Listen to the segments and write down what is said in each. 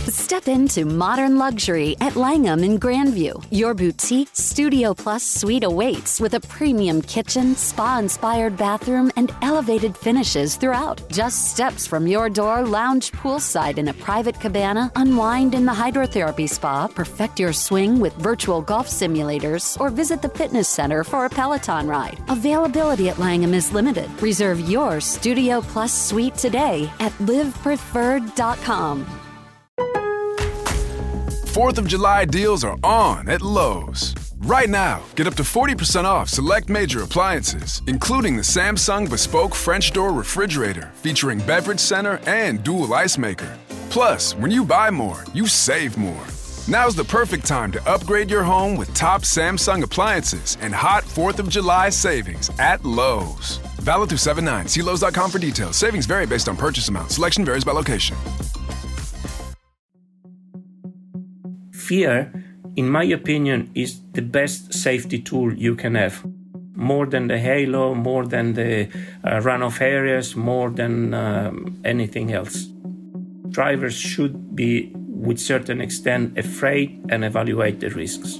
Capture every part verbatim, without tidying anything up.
Step into modern luxury at Langham in Grandview. Your boutique Studio Plus suite awaits with a premium kitchen, spa-inspired bathroom, and elevated finishes throughout. Just steps from your door, lounge poolside in a private cabana, unwind in the hydrotherapy spa, perfect your swing with virtual golf simulators, or visit the fitness center for a Peloton ride. Availability at Langham is limited. Reserve your Studio Plus suite today at live preferred dot com. fourth of July deals are on at Lowe's. Right now, get up to forty percent off select major appliances, including the Samsung Bespoke French Door Refrigerator featuring beverage center and dual ice maker. Plus, when you buy more, you save more. Now's the perfect time to upgrade your home with top Samsung appliances and hot fourth of July savings at Lowe's. Valid through seven nine. See Lowe's dot com for details. Savings vary based on purchase amount. Selection varies by location. Fear, in my opinion, is the best safety tool you can have. More than the halo, more than the uh, runoff areas, more than um, anything else. Drivers should be, with certain extent, afraid and evaluate the risks.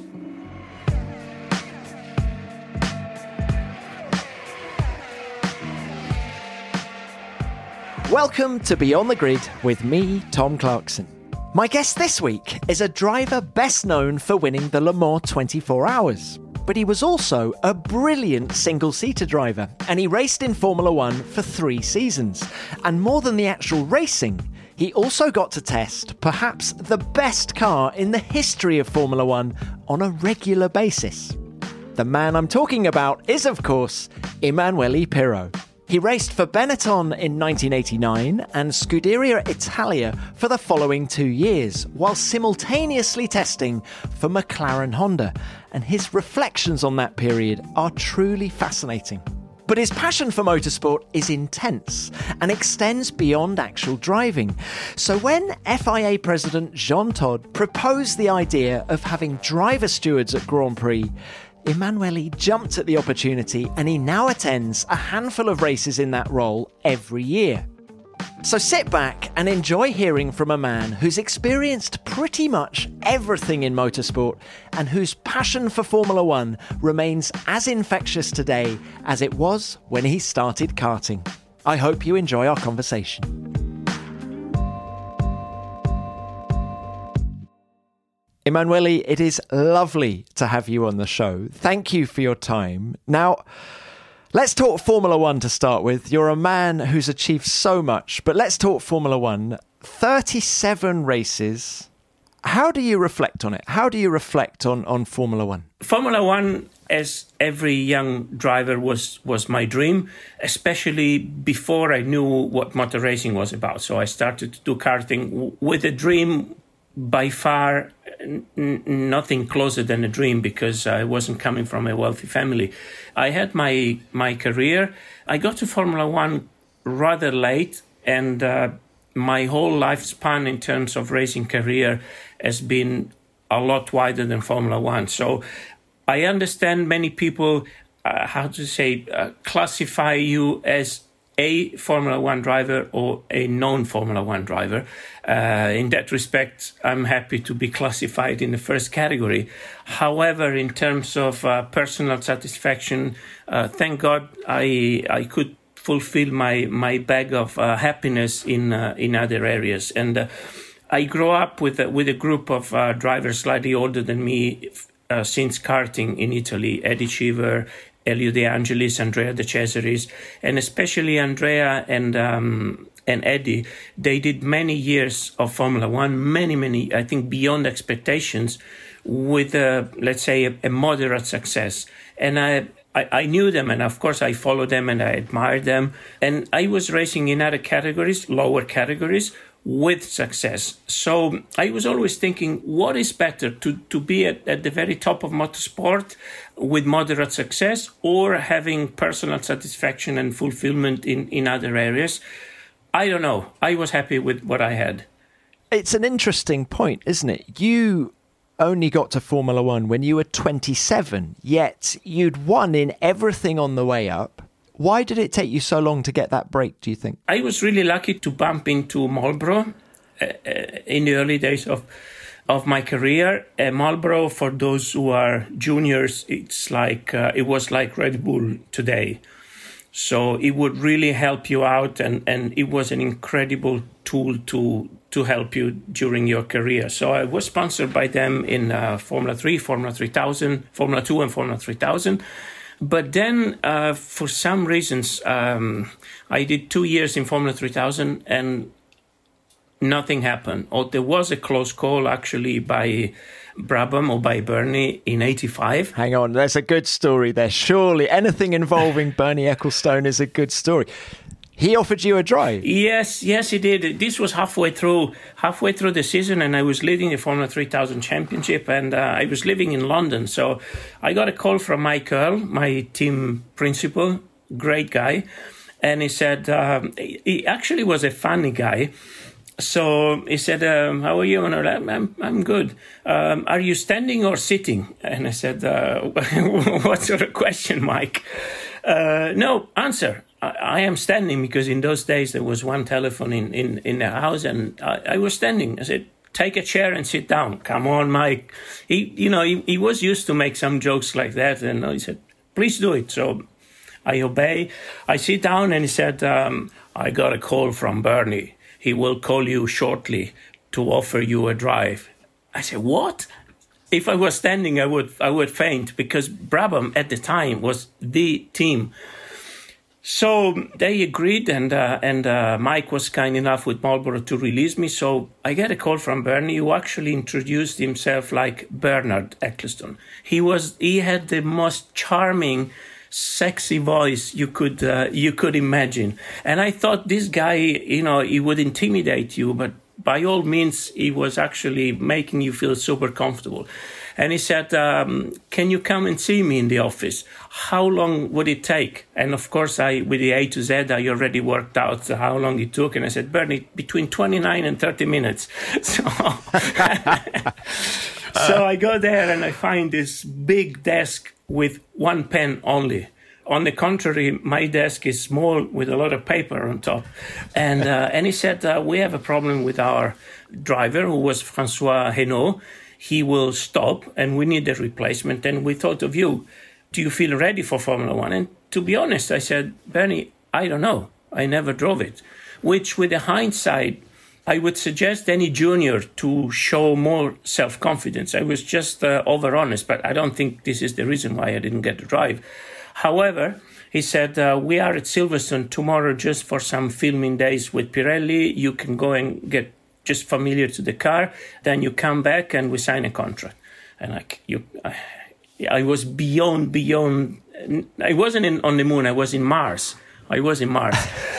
Welcome to Beyond the Grid with me, Tom Clarkson. My guest this week is a driver best known for winning the Le Mans twenty-four hours. But he was also a brilliant single-seater driver, and he raced in Formula One for three seasons. And more than the actual racing, he also got to test perhaps the best car in the history of Formula One on a regular basis. The man I'm talking about is, of course, Emanuele Pirro. He raced for Benetton in nineteen eighty-nine and Scuderia Italia for the following two years, while simultaneously testing for McLaren Honda, and his reflections on that period are truly fascinating. But his passion for motorsport is intense and extends beyond actual driving. So when F I A President Jean Todt proposed the idea of having driver stewards at Grand Prix, Emanuele jumped at the opportunity, and he now attends a handful of races in that role every year. So sit back and enjoy hearing from a man who's experienced pretty much everything in motorsport and whose passion for Formula One remains as infectious today as it was when he started karting. I hope you enjoy our conversation. Emanuele, it is lovely to have you on the show. Thank you for your time. Now, let's talk Formula One to start with. You're a man who's achieved so much, but let's talk Formula One. thirty-seven races. How do you reflect on it? How do you reflect on, on Formula One? Formula One, as every young driver, was, was my dream, especially before I knew what motor racing was about. So I started to do karting with a dream. By far, n- nothing closer than a dream, because I wasn't coming from a wealthy family. I had my my career. I got to Formula One rather late, and uh, my whole lifespan in terms of racing career has been a lot wider than Formula One. So I understand many people, uh, how to say, uh, classify you as a Formula One driver or a non-Formula One driver. Uh, in that respect, I'm happy to be classified in the first category. However, in terms of uh, personal satisfaction, uh, thank God I I could fulfill my my bag of uh, happiness in uh, in other areas. And uh, I grew up with a, with a group of uh, drivers slightly older than me uh, since karting in Italy: Eddie Cheever, Elio De Angelis, Andrea De Cesaris, and especially Andrea and um, and Eddie. They did many years of Formula One, many, many, I think, beyond expectations, with, a, let's say, a, a moderate success. And I, I, I knew them, and of course I followed them and I admired them. And I was racing in other categories, lower categories, with success. So I was always thinking, what is better, to, to be at, at the very top of motorsport with moderate success, or having personal satisfaction and fulfillment in, in other areas? I don't know. I was happy with what I had. It's an interesting point, isn't it? You only got to Formula One when you were twenty-seven, yet you'd won in everything on the way up. Why did it take you so long to get that break, do you think? I was really lucky to bump into Marlboro uh, in the early days of of my career. Uh, Marlboro, for those who are juniors, it's like uh, it was like Red Bull today. So it would really help you out, and, and it was an incredible tool to to help you during your career. So I was sponsored by them in uh, Formula three, Formula three thousand, Formula two and Formula three thousand. But then, uh, for some reasons, um, I did two years in Formula three thousand and nothing happened. Or there was a close call, actually, by Brabham or by Bernie in eighty-five. Hang on, there's a good story there. Surely anything involving Bernie Ecclestone is a good story. He offered you a drive? Yes, yes, he did. This was halfway through halfway through the season, and I was leading the Formula three thousand Championship, and uh, I was living in London. So I got a call from Mike Earl, my team principal, great guy, and he said, um, he actually was a funny guy. So he said, um, how are you? And I'm, I'm, I'm good. Um, are you standing or sitting? And I said, uh, what sort of question, Mike? Uh, no, answer. I, I am standing, because in those days there was one telephone in, in, in the house, and I, I was standing. I said, take a chair and sit down. Come on, Mike. He, you know, he, he was used to make some jokes like that. And he said, please do it. So I obey. I sit down, and he said, um, I got a call from Bernie. He will call you shortly to offer you a drive. I said, what? If I was standing, I would I would faint, because Brabham at the time was the team. So they agreed, and uh, and uh, Mike was kind enough with Marlboro to release me. So I get a call from Bernie, who actually introduced himself like Bernard Ecclestone. He was he had the most charming, sexy voice you could uh, you could imagine. And I thought, this guy, you know, he would intimidate you, but by all means, he was actually making you feel super comfortable. And he said, um, can you come and see me in the office? How long would it take? And of course, I, with the A to Z, I already worked out how long it took. And I said, Bernie, between twenty-nine and thirty minutes. So, so I go there, and I find this big desk with one pen only. On the contrary, my desk is small with a lot of paper on top. And uh, and he said, uh, we have a problem with our driver, who was François Hinault. He will stop, and we need a replacement. And we thought of you. Do you feel ready for Formula One? And to be honest, I said, Bernie, I don't know. I never drove it. Which, with the hindsight, I would suggest any junior to show more self-confidence. I was just uh, over-honest, but I don't think this is the reason why I didn't get to drive. However, he said, uh, we are at Silverstone tomorrow just for some filming days with Pirelli. You can go and get just familiar to the car. Then you come back and we sign a contract. And like you, I, I was beyond, beyond. I wasn't in, on the moon. I was in Mars. I was in Mars.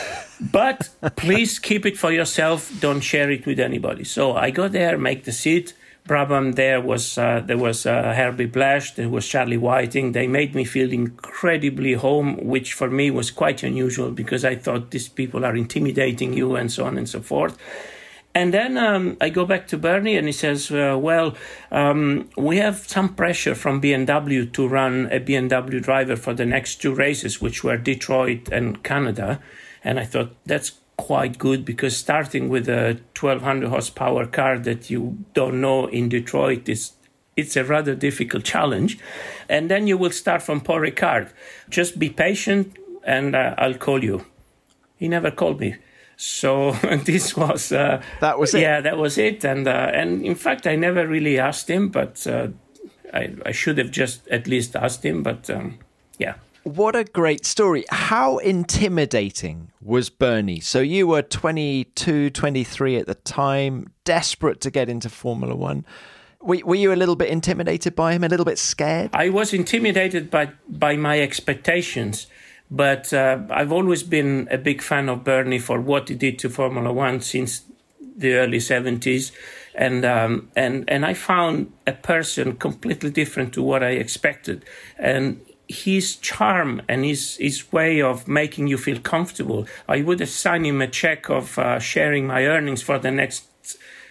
But please keep it for yourself. Don't share it with anybody. So I go there, make the seat. Brabham there was uh, there was uh, Herbie Blash, there was Charlie Whiting. They made me feel incredibly home, which for me was quite unusual, because I thought these people are intimidating you and so on and so forth. And then um, I go back to Bernie, and he says, uh, well, um, we have some pressure from B M W to run a B M W driver for the next two races, which were Detroit and Canada. And I thought, that's quite good, because starting with a twelve hundred horsepower car that you don't know in Detroit is it's a rather difficult challenge. And then you will start from Paul Ricard. Just be patient, and uh, I'll call you. He never called me. So this was uh, that was it. Yeah, that was it. And uh, and in fact, I never really asked him, but uh, I, I should have just at least asked him. But um, yeah. What a great story. How intimidating was Bernie? So you were twenty-two, twenty-three at the time, desperate to get into Formula One. Were, were you a little bit intimidated by him, a little bit scared? I was intimidated by, by my expectations, but uh, I've always been a big fan of Bernie for what he did to Formula One since the early seventies. And um, and and I found a person completely different to what I expected. And his charm and his, his way of making you feel comfortable. I would have signed him a check of uh, sharing my earnings for the next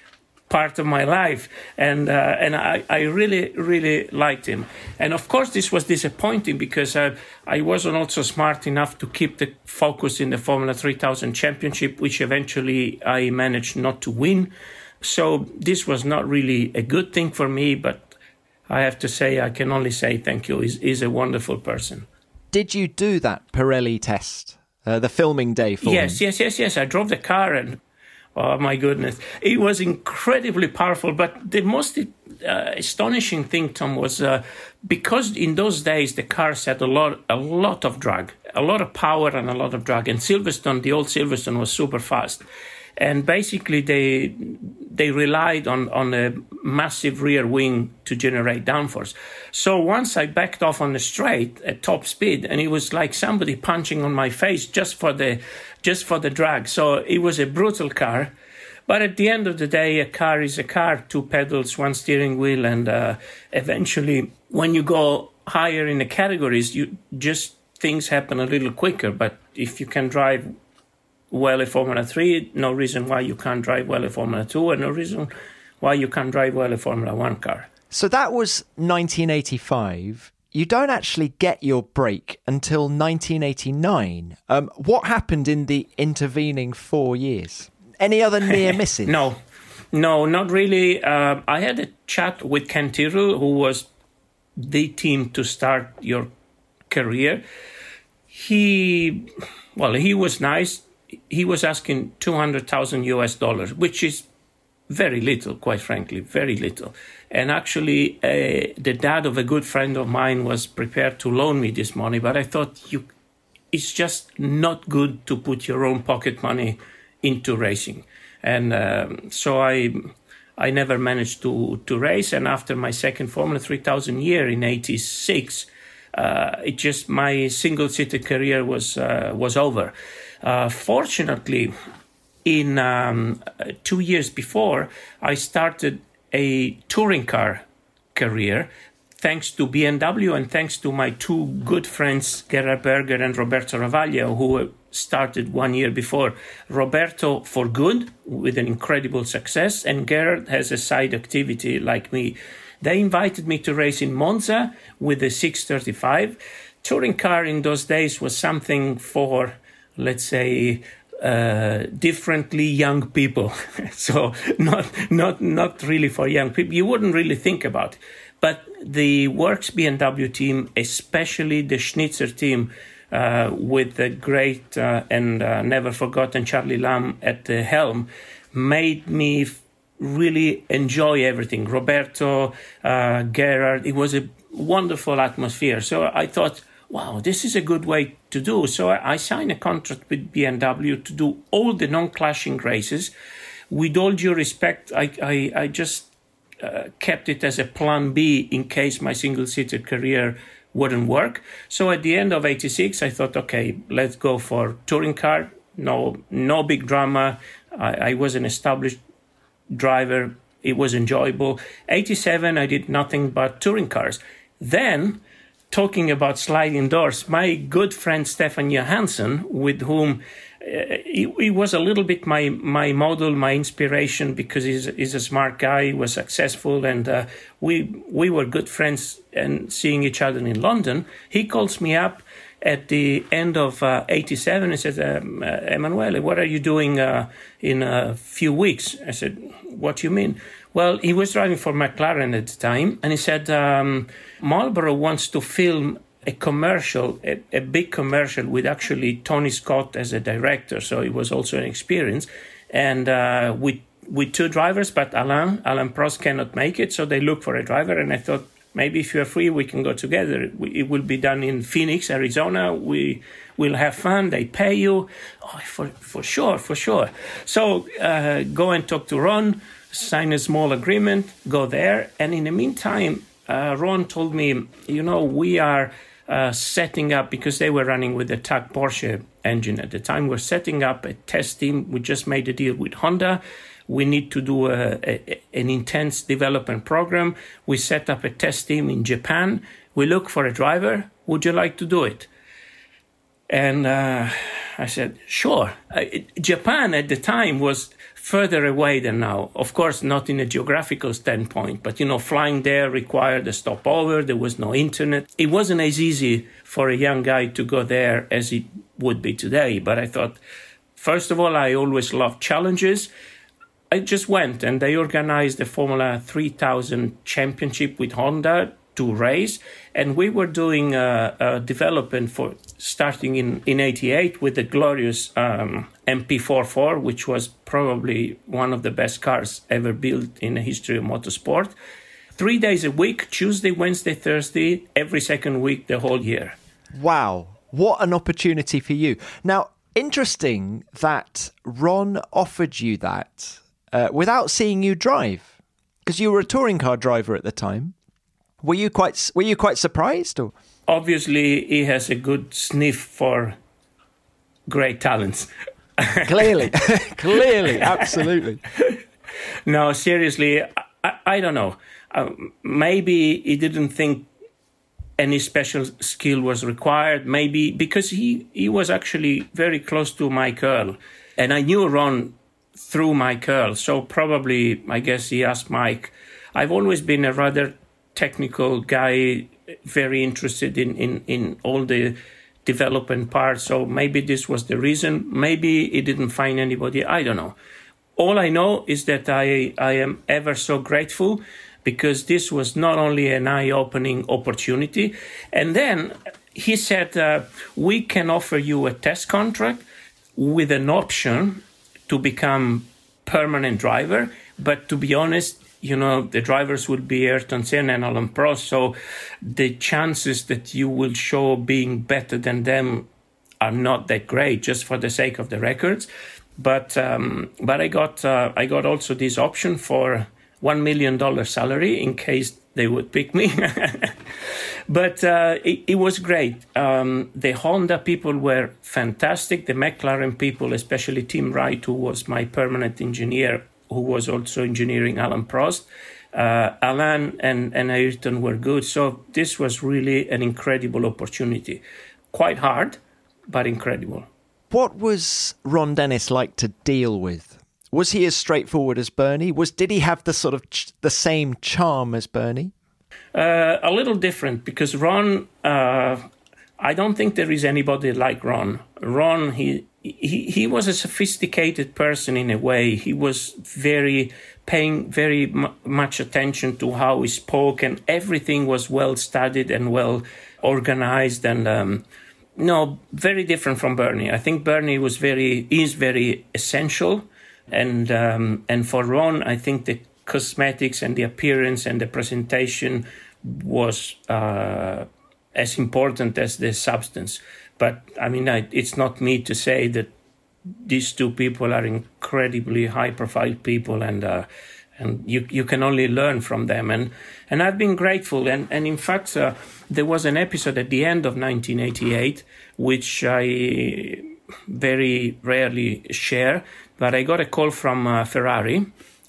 part of my life, and uh, and I, I really really liked him. And of course this was disappointing because uh, I wasn't also smart enough to keep the focus in the Formula three thousand Championship, which eventually I managed not to win. So this was not really a good thing for me, but I have to say, I can only say thank you. He's, he's a wonderful person. Did you do that Pirelli test, uh, the filming day for Yes, him? yes, yes, yes. I drove the car and, oh my goodness, it was incredibly powerful. But the most uh, astonishing thing, Tom, was uh, because in those days the cars had a lot, a lot of drag, a lot of power and a lot of drag. And Silverstone, the old Silverstone, was super fast. And basically, they they relied on, on a massive rear wing to generate downforce. So once I backed off on the straight at top speed, and it was like somebody punching on my face just for the just for the drag. So it was a brutal car. But at the end of the day, a car is a car: two pedals, one steering wheel, and uh, eventually, when you go higher in the categories, you just things happen a little quicker. But if you can drive well a Formula three, no reason why you can't drive well a Formula two, and no reason why you can't drive well a Formula one car. So that was nineteen eighty-five. You don't actually get your break until nineteen eighty-nine. Um, what happened in the intervening four years? Any other near misses? No, no, not really. Uh, I had a chat with Ken Tyrrell, who was the team to start your career. He, well, he was nice. He was asking two hundred thousand U S dollars, which is very little, quite frankly, very little. And actually, uh, the dad of a good friend of mine was prepared to loan me this money, but I thought you, it's just not good to put your own pocket money into racing. And um, so I I never managed to, to race. And after my second Formula three thousand year in eighty-six, uh, it just, my single-seater career was uh, was over. Uh, fortunately, in um, two years before, I started a touring car career, thanks to B M W and thanks to my two good friends, Gerhard Berger and Roberto Ravaglia, who started one year before. Roberto for good, with an incredible success, and Gerhard has a side activity like me. They invited me to race in Monza with the six thirty-five. Touring car in those days was something for, let's say, uh, differently young people. So not not not really for young people. You wouldn't really think about it. But the Works B M W team, especially the Schnitzer team, uh, with the great uh, and uh, never forgotten Charlie Lamb at the helm, made me f- really enjoy everything. Roberto, uh, Gerhard, it was a wonderful atmosphere. So I thought, wow, this is a good way to do. So I, I signed a contract with B M W to do all the non-clashing races. With all due respect, I, I, I just uh, kept it as a plan B in case my single-seater career wouldn't work. So at the end of eighty-six, I thought, okay, let's go for touring car. No, no big drama. I, I was an established driver. It was enjoyable. eighty-seven, I did nothing but touring cars. Then, talking about sliding doors, my good friend Stefan Johansson, with whom uh, he, he was a little bit my my model, my inspiration, because he's, he's a smart guy, he was successful, and uh, we we were good friends and seeing each other in London. He calls me up at the end of uh, eighty-seven and says, um, uh, Emanuele, what are you doing uh, in a few weeks? I said, what do you mean? Well, he was driving for McLaren at the time, and he said, um, Marlboro wants to film a commercial, a, a big commercial with actually Tony Scott as a director, so it was also an experience, and uh, with, with two drivers, but Alain, Alain Prost cannot make it, so they look for a driver, and I thought, maybe if you're free, we can go together. It will be done in Phoenix, Arizona. We will have fun. They pay you. Oh, for, for sure, for sure. So uh, go and talk to Ron, sign a small agreement, go there. And in the meantime, uh, Ron told me, you know, we are uh, setting up, because they were running with the T A C Porsche engine at the time, we're setting up a test team. We just made a deal with Honda. We need to do a, a, an intense development program. We set up a test team in Japan. We look for a driver. Would you like to do it? And uh, I said, sure. Uh, Japan at the time was further away than now. Of course, not in a geographical standpoint, but, you know, flying there required a stopover. There was no internet. It wasn't as easy for a young guy to go there as it would be today. But I thought, first of all, I always loved challenges. I just went, and they organized the Formula three thousand championship with Honda to race. And we were doing a, a development for starting in, in eighty-eight with the glorious um, M P forty-four, which was probably one of the best cars ever built in the history of motorsport. Three days a week, Tuesday, Wednesday, Thursday, every second week, the whole year. Wow. What an opportunity for you. Now, interesting that Ron offered you that uh, without seeing you drive, because you were a touring car driver at the time. Were you quite were you quite surprised? Or? Obviously, he has a good sniff for great talents. Clearly, clearly, absolutely. No, seriously, I, I don't know. Uh, maybe he didn't think any special skill was required. Maybe because he, he was actually very close to Mike Earl. And I knew Ron through Mike Earl. So probably, I guess he asked Mike. I've always been a rather technical guy, very interested in, in, in all the development parts. So maybe this was the reason. Maybe he didn't find anybody. I don't know. All I know is that I, I am ever so grateful, because this was not only an eye-opening opportunity. And then he said, uh, we can offer you a test contract with an option to become permanent driver. But to be honest, you know, the drivers would be Ayrton Senna and Alain Prost. So the chances that you will show being better than them are not that great, just for the sake of the records. But um, but I got uh, I got also this option for one million dollars salary in case they would pick me. But uh, it, it was great. Um, the Honda people were fantastic. The McLaren people, especially Tim Wright, who was my permanent engineer, who was also engineering Alain Prost. Uh, Alain and, and Ayrton were good. So this was really an incredible opportunity. Quite hard, but incredible. What was Ron Dennis like to deal with? Was he as straightforward as Bernie? Was Did he have the sort of ch- the same charm as Bernie? Uh, a little different, because Ron, uh, I don't think there is anybody like Ron. Ron, he, he he was a sophisticated person in a way. He was very paying very m- much attention to how he spoke, and everything was well studied and well organized. And um, no, very different from Bernie. I think Bernie was very is very essential, and um, and for Ron, I think the cosmetics and the appearance and the presentation was uh, as important as the substance. But I mean, I, it's not me to say that these two people are incredibly high-profile people, and uh, and you you can only learn from them. And and I've been grateful. And and in fact, uh, there was an episode at the end of nineteen eighty-eight which I very rarely share, but I got a call from uh, Ferrari.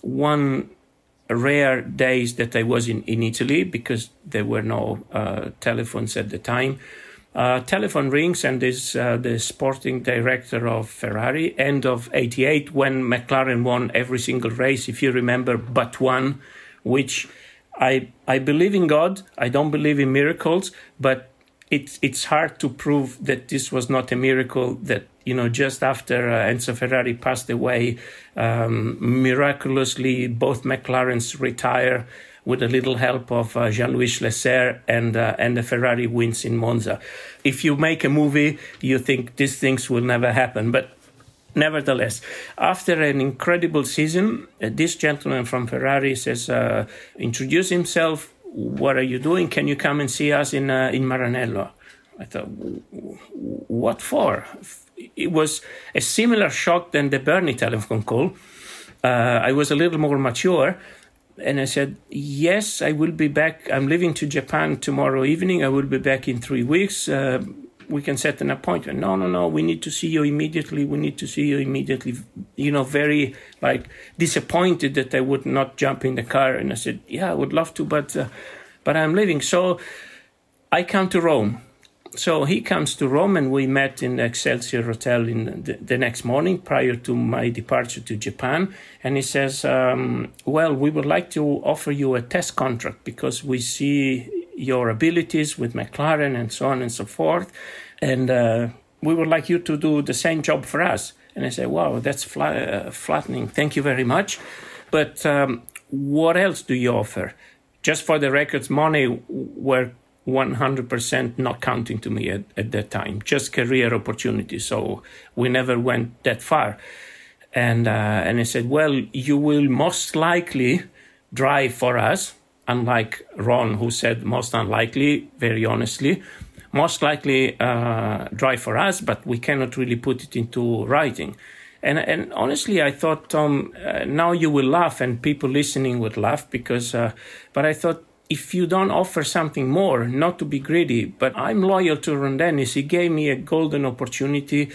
One rare days that I was in, in Italy, because there were no uh, telephones at the time. Uh, telephone rings, and is uh, the sporting director of Ferrari, end of eighty-eight, when McLaren won every single race, if you remember, but one, which I I believe in God. I don't believe in miracles, but it's it's hard to prove that this was not a miracle, that, you know, just after uh, Enzo Ferrari passed away, um, miraculously both McLarens retire with a little help of uh, Jean-Louis Lesser, and uh, and the Ferrari wins in Monza. If you make a movie, you think these things will never happen. But nevertheless, after an incredible season, uh, this gentleman from Ferrari says, uh, introduce himself. What are you doing? Can you come and see us in uh, in Maranello? I thought, what for? It was a similar shock than the Bernie telephone call. Uh, I was a little more mature. And I said, yes, I will be back. I'm leaving to Japan tomorrow evening. I will be back in three weeks. Uh, we can set an appointment. No, no, no. We need to see you immediately. We need to see you immediately. You know, very like disappointed that I would not jump in the car. And I said, yeah, I would love to, but uh, but I'm leaving. So I come to Rome. So he comes to Rome, and we met in the Excelsior Hotel in the, the next morning prior to my departure to Japan. And he says, um, well, we would like to offer you a test contract because we see your abilities with McLaren and so on and so forth. And uh, we would like you to do the same job for us. And I said, wow, that's flat, uh, flattening. Thank you very much. But um, what else do you offer? Just for the records, money were one hundred percent not counting to me at, at that time, just career opportunities. So we never went that far. And, uh, and I said, well, you will most likely drive for us, unlike Ron, who said most unlikely, very honestly. Most likely uh, drive for us, but we cannot really put it into writing. And, and honestly, I thought, Tom, uh, now you will laugh and people listening would laugh because, uh, but I thought, if you don't offer something more, not to be greedy, but I'm loyal to Ron Dennis. He gave me a golden opportunity.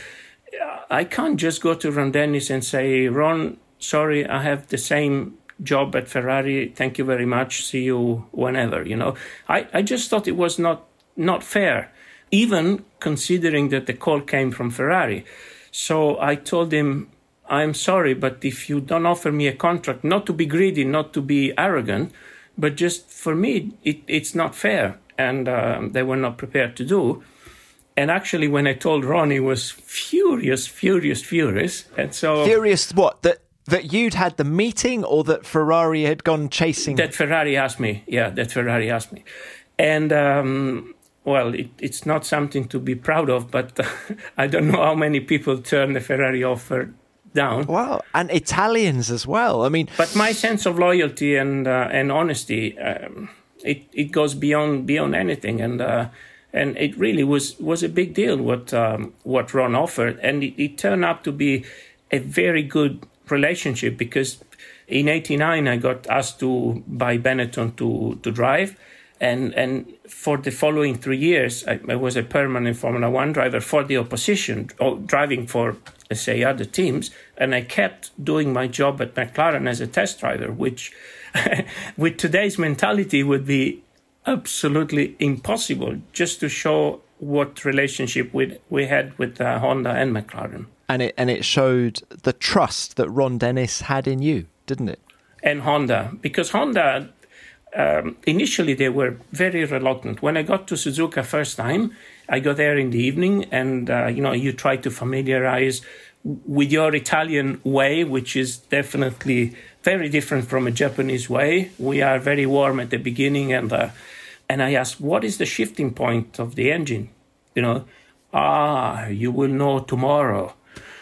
I can't just go to Ron Dennis and say, Ron, sorry, I have the same job at Ferrari. Thank you very much. See you whenever, you know. I, I just thought it was not, not fair, even considering that the call came from Ferrari. So I told him, I'm sorry, but if you don't offer me a contract, not to be greedy, not to be arrogant, but just for me, it, it's not fair. And uh, they were not prepared to do. And actually, when I told Ron, he was furious, furious, furious. And so Furious what? That that you'd had the meeting or that Ferrari had gone chasing? That Ferrari asked me. Yeah, that Ferrari asked me. And, um, well, it, it's not something to be proud of, but uh, I don't know how many people turn the Ferrari offer down. Wow, and Italians as well. I mean, but my sense of loyalty and uh, and honesty, um, it it goes beyond beyond anything, and uh, and it really was was a big deal what um, what Ron offered, and it, it turned out to be a very good relationship because in eighty-nine I got asked to by Benetton to to drive. And and for the following three years, I, I was a permanent Formula One driver for the opposition, or driving for, let's say, other teams. And I kept doing my job at McLaren as a test driver, which with today's mentality would be absolutely impossible, just to show what relationship we we had with uh, Honda and McLaren. And it and it showed the trust that Ron Dennis had in you, didn't it? And Honda, because Honda... Um, initially, they were very reluctant. When I got to Suzuka first time, I got there in the evening, and uh, you know, you try to familiarize with your Italian way, which is definitely very different from a Japanese way. We are very warm at the beginning, and uh, and I asked, "What is the shifting point of the engine?" You know, ah, you will know tomorrow.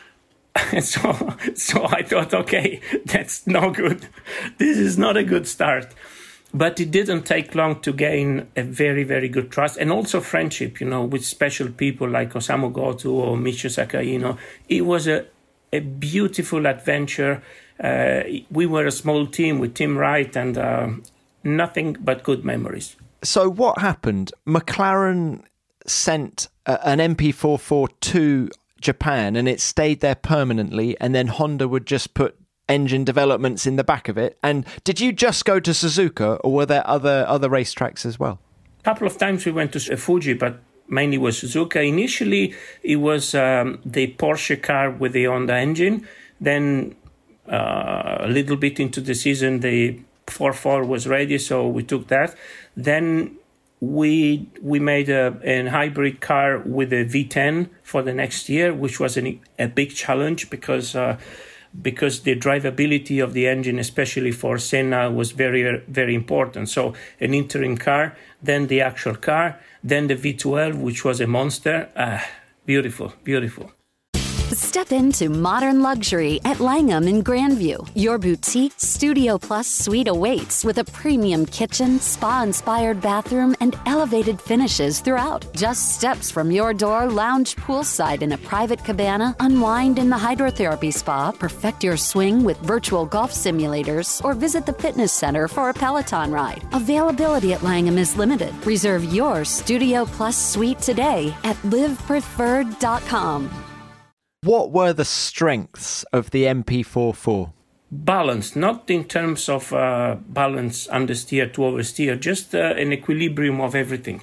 so, so I thought, okay, that's no good. This is not a good start. But it didn't take long to gain a very, very good trust and also friendship, you know, with special people like Osamu Goto or Michio Sakaino. It was a, a beautiful adventure. Uh, we were a small team with Tim Wright and uh, nothing but good memories. So what happened? McLaren sent uh, an M P forty-four to Japan and it stayed there permanently, and then Honda would just put engine developments in the back of it. And did you just go to Suzuka, or were there other other racetracks as well? A couple of times we went to Fuji, but mainly was Suzuka. Initially, it was um, the Porsche car with the Honda engine. Then uh, a little bit into the season, the forty-four was ready, so we took that. Then we we made a, a hybrid car with a V ten for the next year, which was an, a big challenge because uh, because the drivability of the engine, especially for Senna, was very, very important. So an interim car, then the actual car, then the V twelve, which was a monster. Ah, beautiful, beautiful. Step into modern luxury at Langham in Grandview. Your boutique Studio Plus suite awaits with a premium kitchen, spa-inspired bathroom, and elevated finishes throughout. Just steps from your door, lounge poolside in a private cabana, unwind in the hydrotherapy spa, perfect your swing with virtual golf simulators, or visit the fitness center for a Peloton ride. Availability at Langham is limited. Reserve your Studio Plus suite today at live preferred dot com. What were the strengths of the M P forty-four? Balance, not in terms of uh, balance understeer to oversteer, just uh, an equilibrium of everything.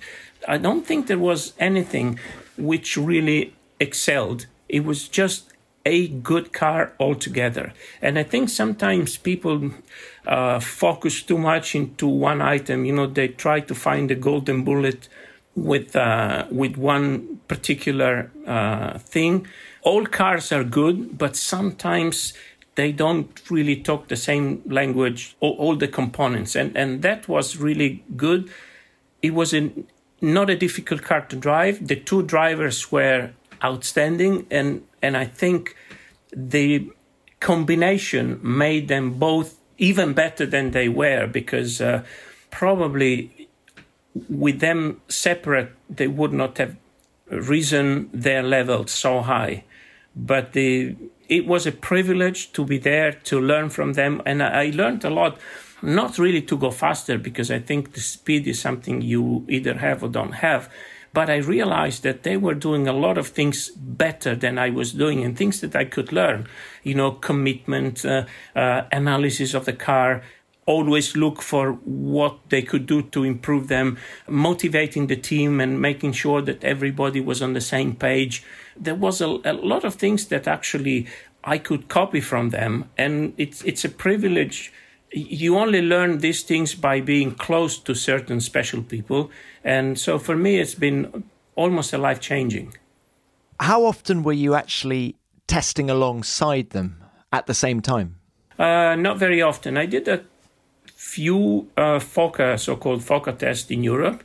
I don't think there was anything which really excelled. It was just a good car altogether. And I think sometimes people uh, focus too much into one item. You know, they try to find the golden bullet with uh, with one particular uh, thing. All cars are good, but sometimes they don't really talk the same language, all, all the components. And, and that was really good. It was a, not a difficult car to drive. The two drivers were outstanding. And, and I think the combination made them both even better than they were, because uh, probably with them separate, they would not have risen their level so high. But the, it was a privilege to be there, to learn from them. And I learned a lot, not really to go faster, because I think the speed is something you either have or don't have. But I realized that they were doing a lot of things better than I was doing, and things that I could learn. You know, commitment, uh, uh, analysis of the car, always look for what they could do to improve them, motivating the team and making sure that everybody was on the same page. There was a, a lot of things that actually I could copy from them, and it's it's a privilege. You only learn these things by being close to certain special people. And so for me, it's been almost a life-changing. How often were you actually testing alongside them at the same time? Uh, not very often. I did a few uh, FOCA, so-called FOCA tests in Europe.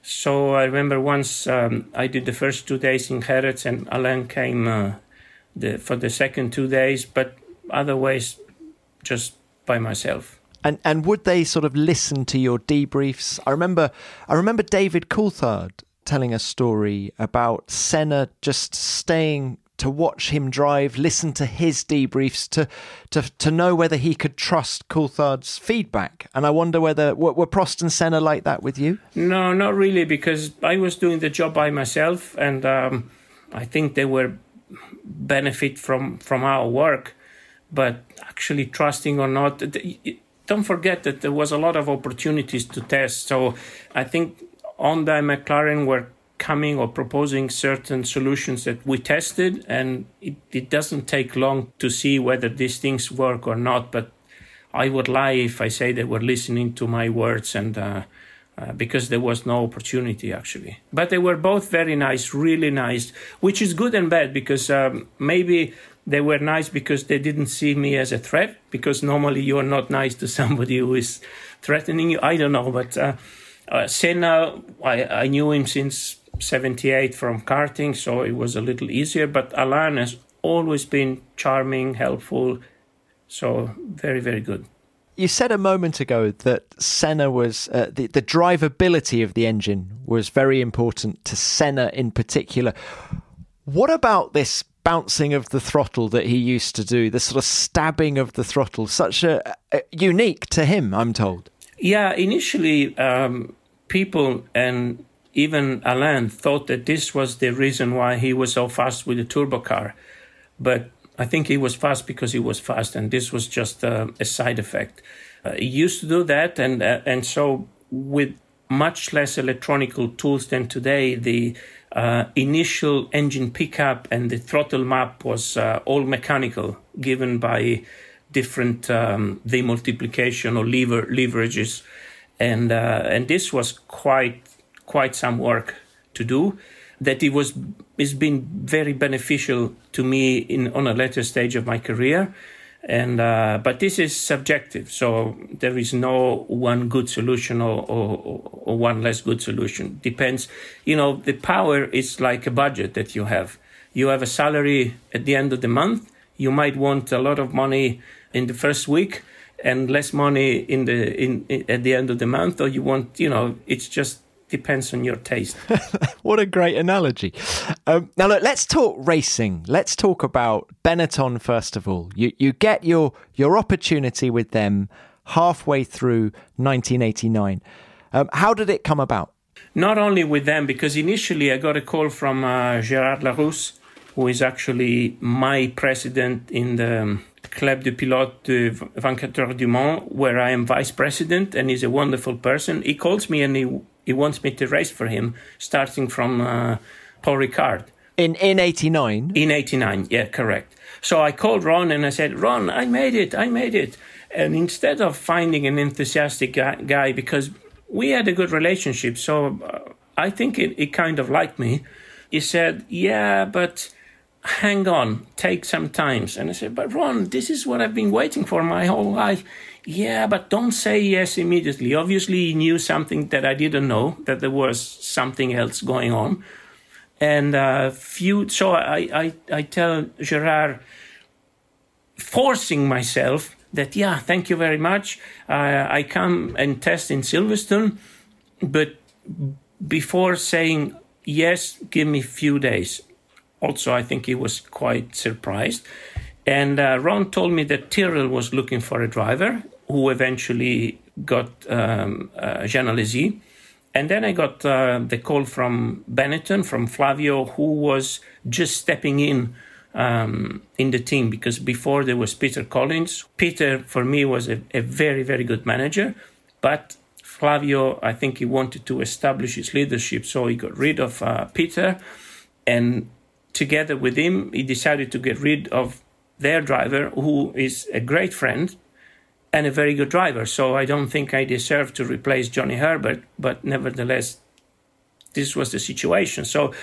So I remember once um, I did the first two days in Jerez, and Alain came uh, the, for the second two days, but otherwise just by myself. And and would they sort of listen to your debriefs? I remember I remember David Coulthard telling a story about Senna just staying to watch him drive, listen to his debriefs, to to to know whether he could trust Coulthard's feedback. And I wonder whether were, were Prost and Senna like that with you? No, not really, because I was doing the job by myself, and um, I think they were benefit from from our work. But actually trusting or not, don't forget that there was a lot of opportunities to test. So I think Honda and McLaren were coming or proposing certain solutions that we tested, and it, it doesn't take long to see whether these things work or not. But I would lie if I say they were listening to my words, and uh, uh, because there was no opportunity actually. But they were both very nice, really nice, which is good and bad, because um, maybe they were nice because they didn't see me as a threat, because normally you're not nice to somebody who is threatening you. I don't know, but uh, uh, Senna, I, I knew him since seventy-eight from karting, so it was a little easier. But Alain has always been charming, helpful, so very, very good. You said a moment ago that Senna was, uh, the, the drivability of the engine was very important to Senna in particular. What about this bouncing of the throttle that he used to do, the sort of stabbing of the throttle, such a, a unique to him, I'm told? Yeah, initially um, people and even Alain thought that this was the reason why he was so fast with the turbo car. But I think he was fast because he was fast, and this was just uh, a side effect. Uh, he used to do that, and uh, and so with much less electronical tools than today, the uh, initial engine pickup and the throttle map was uh, all mechanical, given by different um, demultiplication or lever leverages, and uh, and this was quite quite some work to do. That it was has been very beneficial to me in on a later stage of my career. And uh, but this is subjective, so there is no one good solution or, or, or one less good solution. Depends, you know, the power is like a budget that you have. You have a salary at the end of the month. You might want a lot of money in the first week and less money in the in, in at the end of the month, or you want, you know, it's just depends on your taste. What a great analogy. Um, now, look, let's talk racing. Let's talk about Benetton first of all. You you get your your opportunity with them halfway through nineteen eighty-nine. Um, how did it come about? Not only with them, because initially I got a call from uh, Gérard Larousse, who is actually my president in the Club de Pilotes de vingt-quatre Heures du Mans, where I am vice president, and he's a wonderful person. He calls me and he, he wants me to race for him, starting from uh, Paul Ricard. In in eighty-nine? In eighty-nine, yeah, correct. So I called Ron and I said, Ron, I made it, I made it. And instead of finding an enthusiastic guy, guy because we had a good relationship, so uh, I think it, it kind of liked me, he said, yeah, but hang on, take some time. And I said, but Ron, this is what I've been waiting for my whole life. Yeah, but don't say yes immediately. Obviously, he knew something that I didn't know, that there was something else going on. And uh, few, so I, I, I tell Gerard, forcing myself that, yeah, thank you very much. Uh, I come and test in Silverstone, but before saying yes, give me a few days. Also, I think he was quite surprised. And uh, Ron told me that Tyrrell was looking for a driver, who eventually got um, uh, Jean Alesi. And then I got uh, the call from Benetton, from Flavio, who was just stepping in um, in the team, because before there was Peter Collins. Peter, for me, was a, a very, very good manager. But Flavio, I think he wanted to establish his leadership, so he got rid of uh, Peter. And together with him, he decided to get rid of their driver, who is a great friend and a very good driver. So I don't think I deserve to replace Johnny Herbert, but nevertheless, this was the situation. So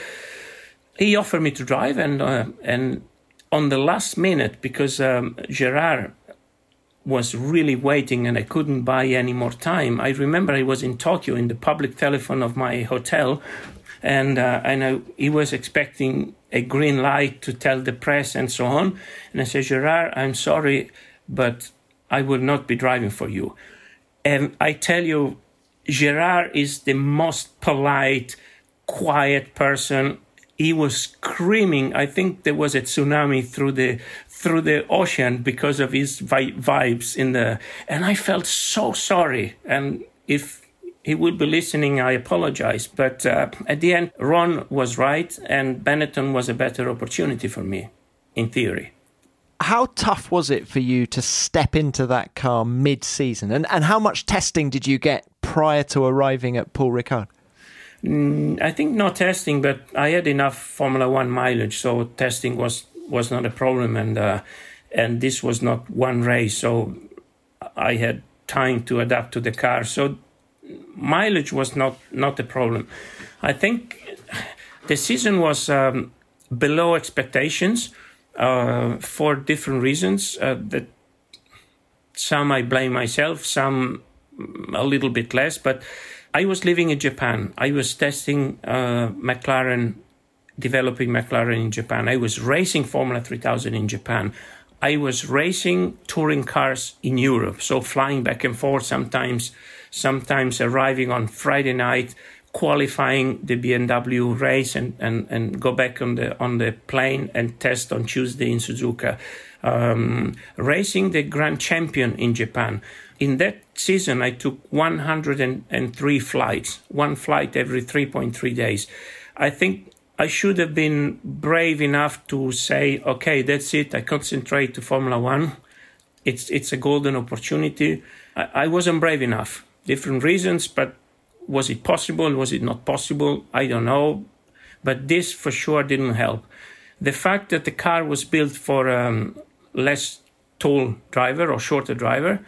he offered me to drive, and uh, and on the last minute, because um, Gerard was really waiting and I couldn't buy any more time. I remember I was in Tokyo in the public telephone of my hotel, and uh, and I, he was expecting a green light to tell the press and so on. And I said, Gerard, I'm sorry, but I will not be driving for you. And I tell you, Gerard is the most polite, quiet person. He was screaming. I think there was a tsunami through the through the ocean because of his vi- vibes in the. And I felt so sorry. And if he would be listening, I apologize. But uh, at the end, Ron was right, and Benetton was a better opportunity for me, in theory. How tough was it for you to step into that car mid-season? And and how much testing did you get prior to arriving at Paul Ricard? Mm, I think no testing, but I had enough Formula One mileage, so testing was, was not a problem. And uh, and this was not one race, so I had time to adapt to the car. So mileage was not, not a problem. I think the season was um, below expectations. Uh, for different reasons. Uh, that some I blame myself, some a little bit less. But I was living in Japan. I was testing uh, McLaren, developing McLaren in Japan. I was racing Formula three thousand in Japan. I was racing touring cars in Europe, so flying back and forth, sometimes, sometimes arriving on Friday night, qualifying the B M W race and, and, and go back on the on the plane and test on Tuesday in Suzuka. Um, racing the Grand Champion in Japan. In that season, I took one hundred three flights, one flight every three point three days. I think I should have been brave enough to say, okay, that's it. I concentrate to Formula One. It's, it's a golden opportunity. I, I wasn't brave enough. Different reasons, but was it possible? Was it not possible? I don't know. But this for sure didn't help. The fact that the car was built for a um, less tall driver or shorter driver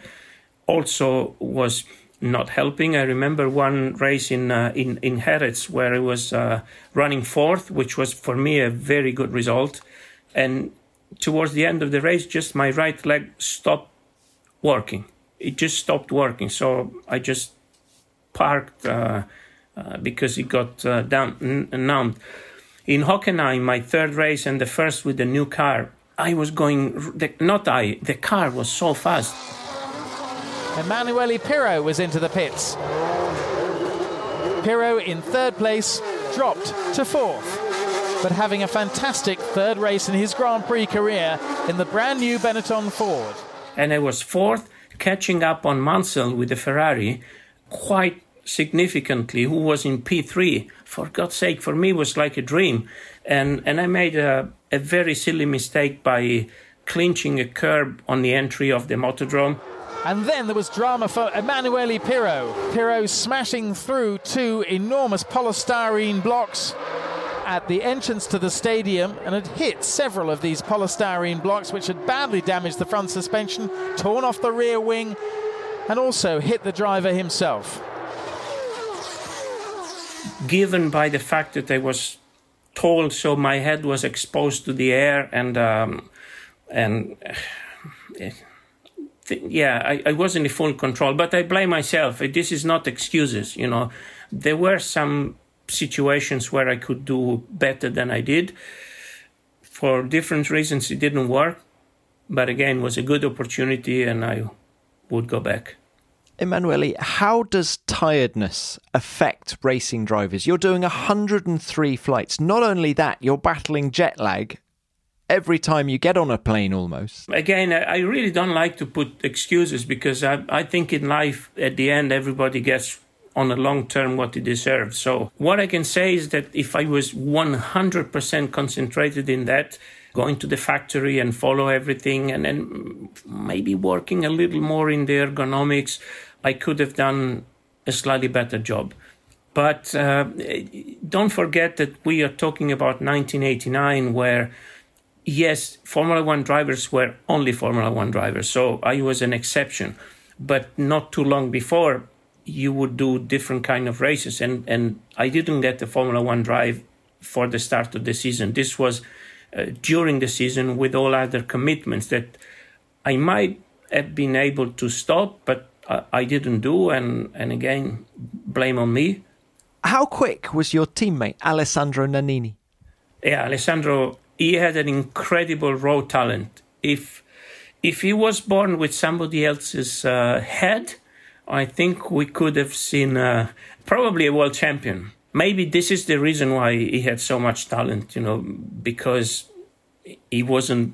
also was not helping. I remember one race in uh, in, in Jerez where I was uh, running fourth, which was for me a very good result. And towards the end of the race, just my right leg stopped working. It just stopped working. So I just parked uh, uh, because it got uh, down, n- numbed. In Hockenheim, my third race and the first with the new car, I was going, the, not I, the car was so fast. Emanuele Pirro was into the pits. Pirro in third place, dropped to fourth, but having a fantastic third race in his Grand Prix career in the brand new Benetton Ford. And I was fourth, catching up on Mansell with the Ferrari, quite significantly, who was in P three. For God's sake, for me, it was like a dream. And and I made a, a very silly mistake by clinching a curb on the entry of the Motordrome. And then there was drama for Emanuele Pirro. Pirro smashing through two enormous polystyrene blocks at the entrance to the stadium and had hit several of these polystyrene blocks, which had badly damaged the front suspension, torn off the rear wing, and also hit the driver himself. Given by the fact that I was tall, so my head was exposed to the air, and um, and uh, yeah, I, I wasn't in full control. But I blame myself. This is not excuses, you know. There were some situations where I could do better than I did. For different reasons, it didn't work. But again, it was a good opportunity, and I would go back. Emanuele, how does tiredness affect racing drivers? You're doing one hundred three flights. Not only that, you're battling jet lag every time you get on a plane almost. Again, I really don't like to put excuses, because I, I think in life, at the end, everybody gets on a long term what he deserves. So what I can say is that if I was one hundred percent concentrated in that, going to the factory and follow everything, and then maybe working a little more in the ergonomics, I could have done a slightly better job. But uh, don't forget that we are talking about nineteen eighty-nine, where, yes, Formula One drivers were only Formula One drivers, so I was an exception. But not too long before, you would do different kind of races, and, and I didn't get the Formula One drive for the start of the season. This was Uh, during the season, with all other commitments that I might have been able to stop, but uh, I didn't do, and, and again, blame on me. How quick was your teammate, Alessandro Nannini? Yeah, Alessandro, he had an incredible raw talent. If if he was born with somebody else's uh, head, I think we could have seen uh, probably a world champion. Maybe this is the reason why he had so much talent, you know, because he wasn't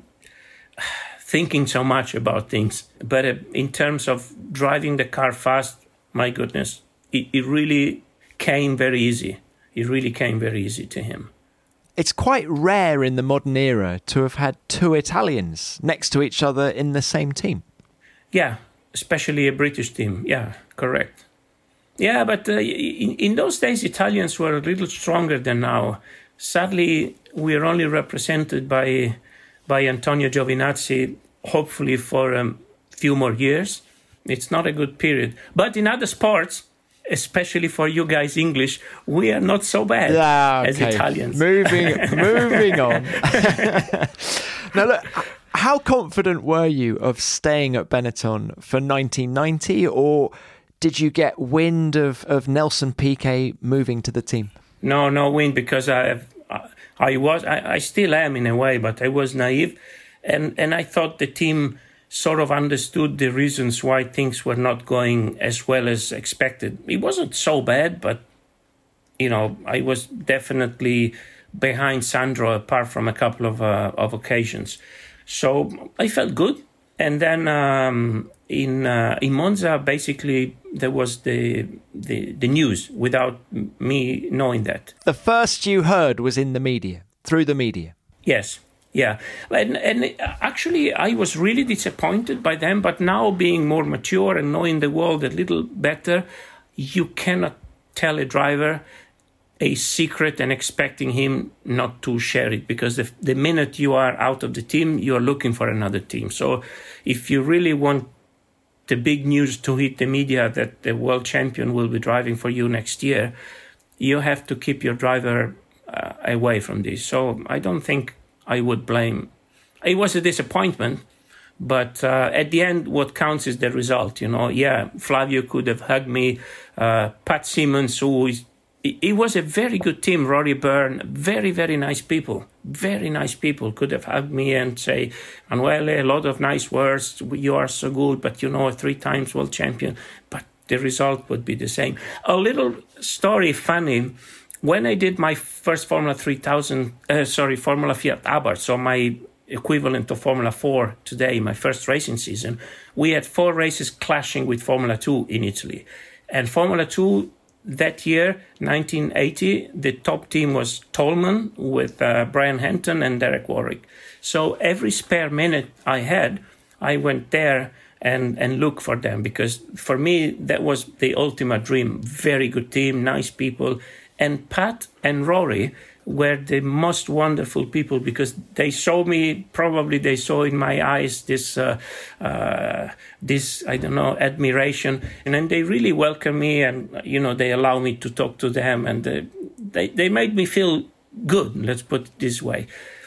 thinking so much about things. But uh, in terms of driving the car fast, my goodness, it, it really came very easy. It really came very easy to him. It's quite rare in the modern era to have had two Italians next to each other in the same team. Yeah, especially a British team. Yeah, correct. Yeah, but uh, in, in those days, Italians were a little stronger than now. Sadly, we are only represented by by Antonio Giovinazzi, hopefully for a few more years. It's not a good period. But in other sports, especially for you guys English, we are not so bad yeah, okay. as Italians. Moving, moving on. Now, look, how confident were you of staying at Benetton for nineteen ninety, or did you get wind of, of Nelson Piquet moving to the team? No, no wind, because I have, I was, I, I still am in a way, but I was naive, and and I thought the team sort of understood the reasons why things were not going as well as expected. It wasn't so bad, but you know, I was definitely behind Sandro, apart from a couple of uh, of occasions. So I felt good, and then. Um, In uh, in Monza, basically, there was the, the the news without me knowing that. The first you heard was in the media, through the media. Yes, yeah. And, and actually, I was really disappointed by them, but now being more mature and knowing the world a little better, you cannot tell a driver a secret and expecting him not to share it, because the, the minute you are out of the team, you are looking for another team. So if you really want the big news to hit the media that the world champion will be driving for you next year, you have to keep your driver uh, away from this. So I don't think I would blame. It was a disappointment, but uh, at the end, what counts is the result. You know, yeah, Flavio could have hugged me. Uh, Pat Simmons, who is, it was a very good team. Rory Byrne, very, very nice people. Very nice people could have hugged me and say, Emanuele, a lot of nice words. You are so good, but you know, three times world champion. But the result would be the same. A little story, funny. When I did my first Formula three thousand, uh, sorry, Formula Fiat Abarth, so my equivalent to Formula four today, my first racing season, we had four races clashing with Formula two in Italy. And Formula two, that year, nineteen eighty, the top team was Toleman with uh, Brian Henton and Derek Warwick. So every spare minute I had, I went there and, and looked for them, because for me, that was the ultimate dream. Very good team, nice people. And Pat and Rory were the most wonderful people, because they saw me, probably they saw in my eyes this, uh, uh, this I don't know, admiration. And then they really welcomed me, and, you know, they allow me to talk to them, and uh, they, they made me feel good, let's put it this way.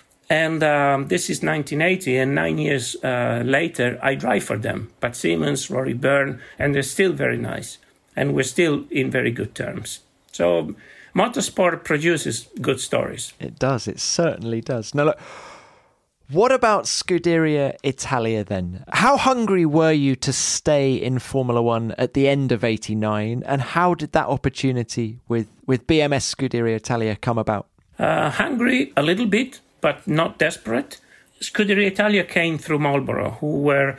And um, this is nineteen eighty, and nine years uh, later, I drive for them. Pat Simmons, Rory Byrne, and they're still very nice. And we're still in very good terms. So motorsport produces good stories. It does. It certainly does. Now, look, what about Scuderia Italia then? How hungry were you to stay in Formula One at the end of eighty-nine? And how did that opportunity with, with B M S Scuderia Italia come about? Uh, hungry a little bit, but not desperate. Scuderia Italia came through Marlboro, who were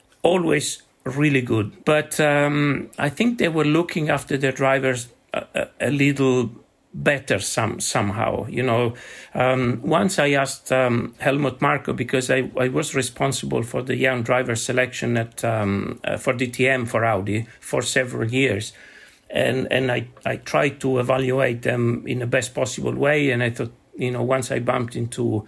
always really good. But um, I think they were looking after their drivers a, a, a little better some somehow. You know, um, once I asked um, Helmut Marko, because I, I was responsible for the young driver selection at um, uh, for D T M for Audi for several years. And and I, I tried to evaluate them in the best possible way. And I thought, you know, once I bumped into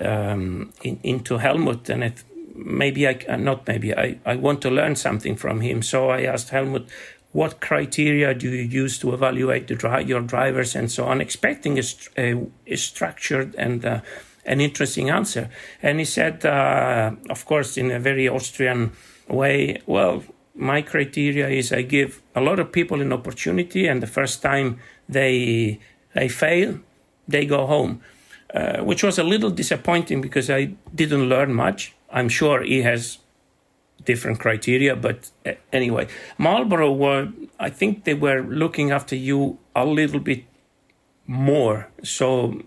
um, in, into Helmut, and it, maybe I uh, not maybe I, I want to learn something from him. So I asked Helmut, what criteria do you use to evaluate the dri- your drivers and so on, expecting a, a, a structured and uh, an interesting answer. And he said, uh, of course, in a very Austrian way, well, my criteria is I give a lot of people an opportunity, and the first time they they fail, they go home, uh, which was a little disappointing because I didn't learn much. I'm sure he has different criteria, but uh, anyway, Marlboro were, I think they were looking after you a little bit more. So,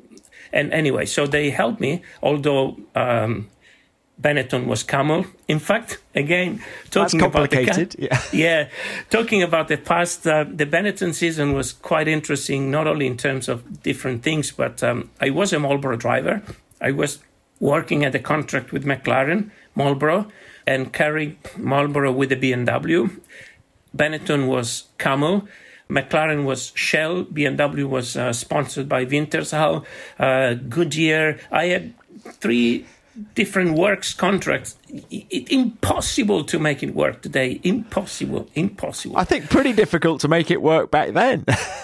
and anyway, so they helped me, although um, Benetton was Camel. In fact, again, talking That's complicated. about the, yeah. yeah, talking about the past, uh, the Benetton season was quite interesting, not only in terms of different things, but um, I was a Marlboro driver. I was working at a contract with McLaren, Marlboro, and carrying Marlboro with the B M W. Benetton was Camel. McLaren was Shell. B M W was uh, sponsored by Wintershall, uh, Goodyear. I had three different works contracts. It, it, impossible to make it work today. Impossible. Impossible. I think pretty difficult to make it work back then.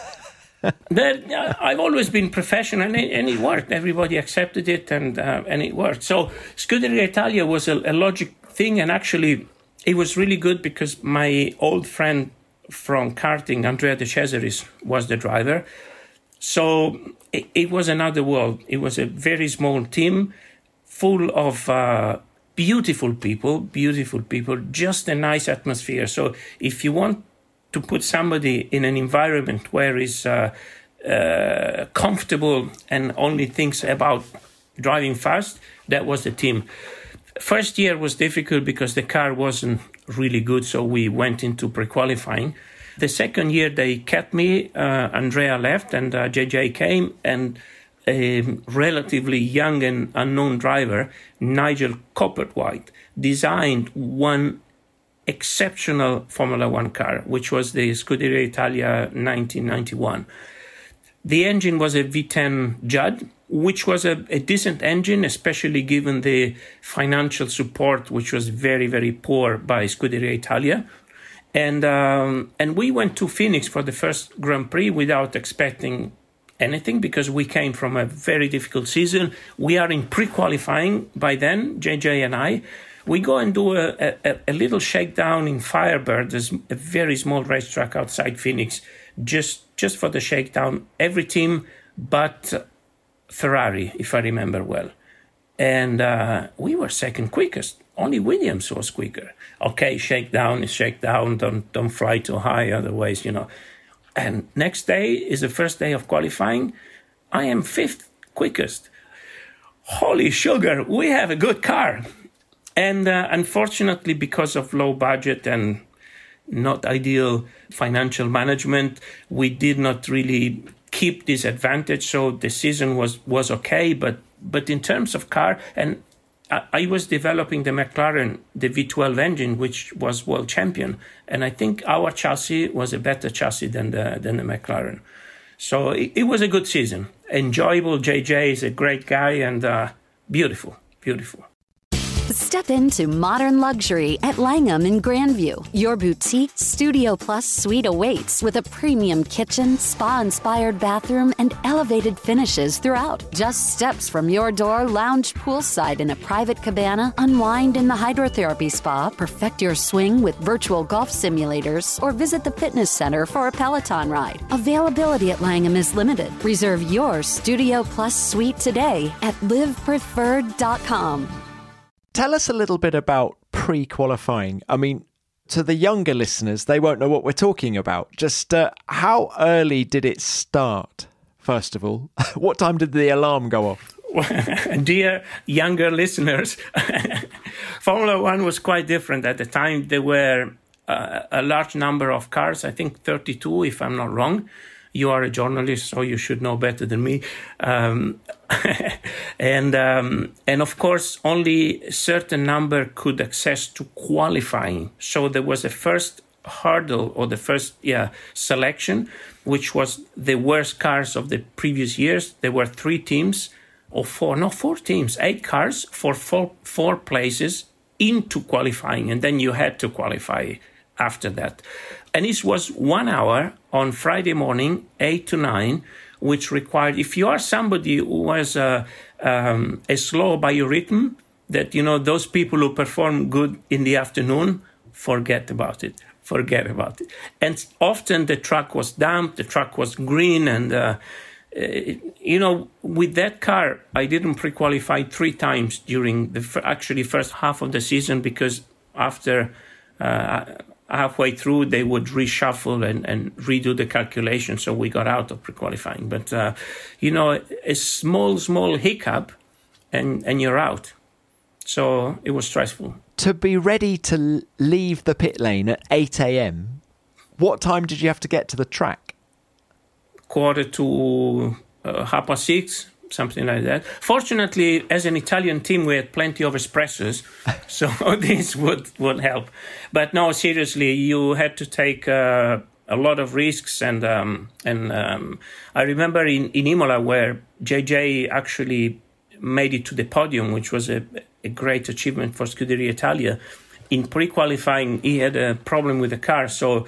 That, uh, I've always been professional, and it, and it worked. Everybody accepted it, and uh, and it worked. So Scuderia Italia was a, a logic thing, and actually it was really good because my old friend from karting, Andrea De Cesaris, was the driver. So it, it was another world. It was a very small team full of uh, beautiful people, beautiful people, just a nice atmosphere. So if you want to put somebody in an environment where he's uh, uh, comfortable and only thinks about driving fast, that was the team. First year was difficult because the car wasn't really good, so we went into pre-qualifying. The second year they kept me, uh, Andrea left, and uh, J J came, and a relatively young and unknown driver, Nigel Copperthwaite, designed one exceptional Formula One car, which was the Scuderia Italia nineteen ninety-one. The engine was a V ten Judd, which was a, a decent engine, especially given the financial support, which was very, very poor by Scuderia Italia. And um, and we went to Phoenix for the first Grand Prix without expecting anything, because we came from a very difficult season. We are in pre-qualifying by then, J J and I. We go and do a, a, a little shakedown in Firebird, there's a very small racetrack outside Phoenix, just just for the shakedown. Every team but Ferrari, if I remember well. And uh, we were second quickest. Only Williams was quicker. Okay, shakedown is shakedown. Don't don't fly too high, otherwise, you know. And next day is the first day of qualifying. I am fifth quickest. Holy sugar, we have a good car. And uh, unfortunately, because of low budget and not ideal financial management, we did not really keep this advantage. So the season was, was okay, but but in terms of car, and I, I was developing the McLaren, the V twelve engine, which was world champion, and I think our chassis was a better chassis than the than the McLaren. So it, it was a good season, enjoyable. J J is a great guy, and uh, beautiful, beautiful. Step into modern luxury at Langham in Grandview. Your boutique Studio Plus suite awaits with a premium kitchen, spa-inspired bathroom, and elevated finishes throughout. Just steps from your door, lounge poolside in a private cabana, unwind in the hydrotherapy spa, perfect your swing with virtual golf simulators, or visit the fitness center for a Peloton ride. Availability at Langham is limited. Reserve your Studio Plus suite today at live preferred dot com. Tell us a little bit about pre-qualifying. I mean, to the younger listeners, they won't know what we're talking about. Just uh, how early did it start, first of all? What time did the alarm go off? Dear younger listeners, Formula One was quite different. At the time, there were uh, a large number of cars, I think thirty-two, if I'm not wrong. You are a journalist, so you should know better than me. Um, and um, and of course, only a certain number could access to qualifying. So there was a first hurdle or the first yeah selection, which was the worst cars of the previous years. There were three teams, or four, no, four teams, eight cars for four, four places into qualifying, and then you had to qualify after that. And this was one hour on Friday morning, eight to nine, which required, if you are somebody who was uh, um, a slow biorhythm, that, you know, those people who perform good in the afternoon, forget about it. Forget about it. And often the track was damp, the track was green, and, uh, uh, you know, with that car, I didn't pre-qualify three times during the f- actually first half of the season, because after... Uh, halfway through, they would reshuffle and, and redo the calculation, so we got out of pre-qualifying. But, uh, you know, a small, small hiccup, and, and you're out. So it was stressful. To be ready to leave the pit lane at eight a.m., what time did you have to get to the track? Quarter to uh, half past six. Something like that. Fortunately, as an Italian team, we had plenty of espressos, so this would, would help. But no, seriously, you had to take uh, a lot of risks. And um, and um, I remember in, in Imola where J J actually made it to the podium, which was a, a great achievement for Scuderia Italia. In pre-qualifying, he had a problem with the car, so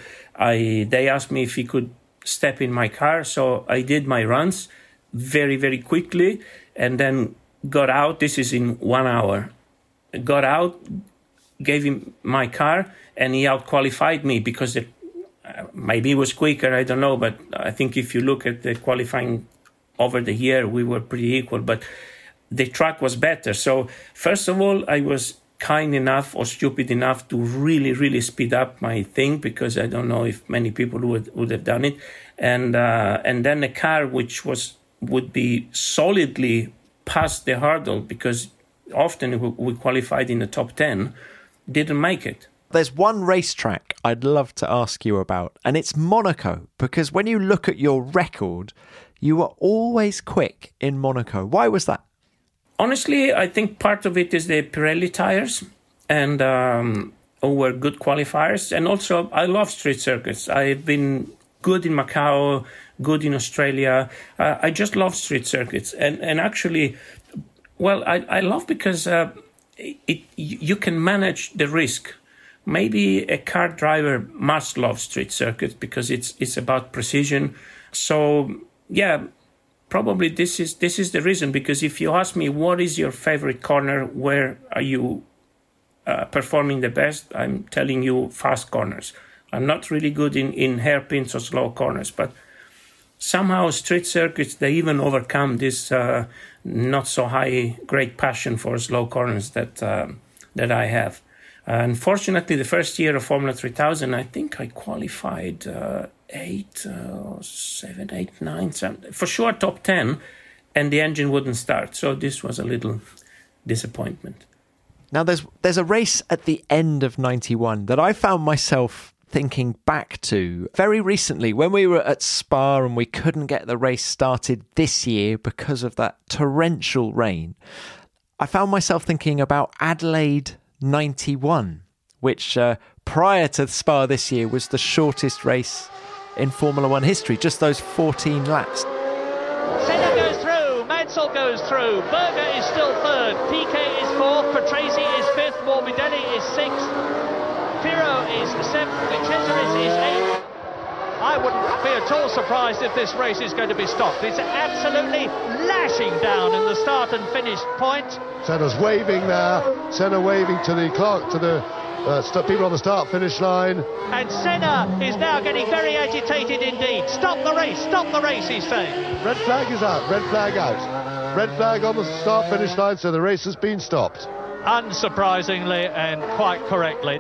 I they asked me if he could step in my car, so I did my runs very, very quickly, and then got out. This is in one hour. Got out, gave him my car, and he out-qualified me because it, uh, maybe it was quicker, I don't know, but I think if you look at the qualifying over the year, we were pretty equal, but the track was better. So first of all, I was kind enough or stupid enough to really, really speed up my thing, because I don't know if many people would, would have done it. And uh, and then a car which was would be solidly past the hurdle, because often we qualified in the top ten, didn't make it. There's one racetrack I'd love to ask you about, and it's Monaco, because when you look at your record, you were always quick in Monaco. Why was that? Honestly, I think part of it is the Pirelli tires, and um, were good qualifiers. And also, I love street circuits. I've been good in Macau, good in Australia. Uh, I just love street circuits. And and actually, well, I, I love because uh, it, you can manage the risk. Maybe a car driver must love street circuits because it's it's about precision. So, yeah, probably this is this is the reason. Because if you ask me, what is your favorite corner? Where are you uh, performing the best? I'm telling you fast corners. I'm not really good in, in hairpins or slow corners, but somehow street circuits, they even overcome this uh, not so high, great passion for slow corners that uh, that I have. Uh, unfortunately, the first year of Formula three thousand, I think I qualified uh, eight, uh, seven, eight, nine, seven, for sure top ten, and the engine wouldn't start. So this was a little disappointment. Now, there's there's a race at the end of ninety-one that I found myself thinking back to very recently when we were at Spa and we couldn't get the race started this year because of that torrential rain. I found myself thinking about Adelaide ninety-one, which uh, prior to Spa this year was the shortest race in Formula One history, just those fourteen laps. Senna goes through, Mansell goes through, Berger is still third, Piquet is fourth, Patrese is fifth, Morbidelli is sixth, Pirro is seventh, Cesaris is eighth. I wouldn't be at all surprised if this race is going to be stopped. It's absolutely lashing down in the start and finish point. Senna's waving there, Senna waving to the clock, to the uh, st- people on the start-finish line. And Senna is now getting very agitated indeed. Stop the race, stop the race, he's saying. Red flag is out, red flag out. Red flag on the start-finish line, so the race has been stopped. Unsurprisingly and quite correctly.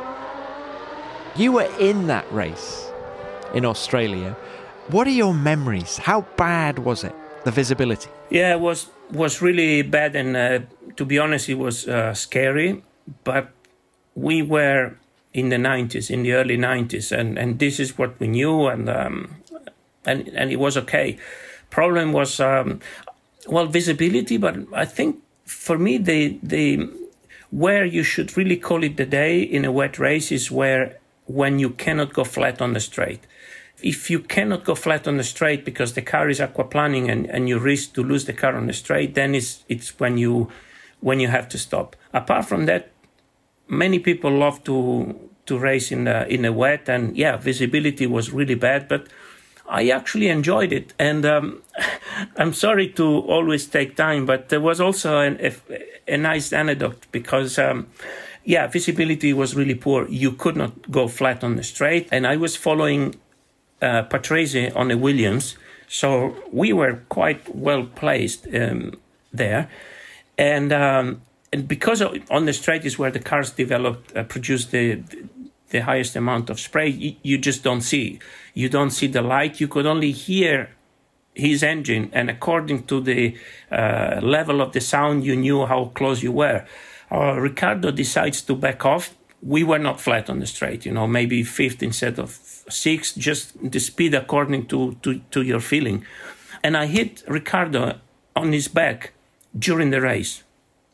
You were in that race in Australia. What are your memories? How bad was it, the visibility? Yeah, it was was really bad, and uh, to be honest, it was uh, scary. But we were in the nineties, in the early nineties, and, and this is what we knew, and um, and and it was okay. Problem was, um, well, visibility, but I think for me, the the where you should really call it the day in a wet race is where when you cannot go flat on the straight. If you cannot go flat on the straight because the car is aquaplaning and, and you risk to lose the car on the straight, then it's it's when you when you have to stop. Apart from that, many people love to to race in the in the wet, and yeah, visibility was really bad, but I actually enjoyed it. And um, I'm sorry to always take time, but there was also an, a, a nice anecdote because. Um, Yeah, visibility was really poor. You could not go flat on the straight. And I was following uh, Patrese on a Williams. So we were quite well placed um, there. And um, and because of, on the straight is where the cars developed, uh, produced the, the highest amount of spray, you, you just don't see. You don't see the light. You could only hear his engine. And according to the uh, level of the sound, you knew how close you were. Uh, Ricciardo decides to back off. We were not flat on the straight, you know, maybe fifth instead of sixth, just the speed according to, to, to your feeling. And I hit Ricciardo on his back during the race.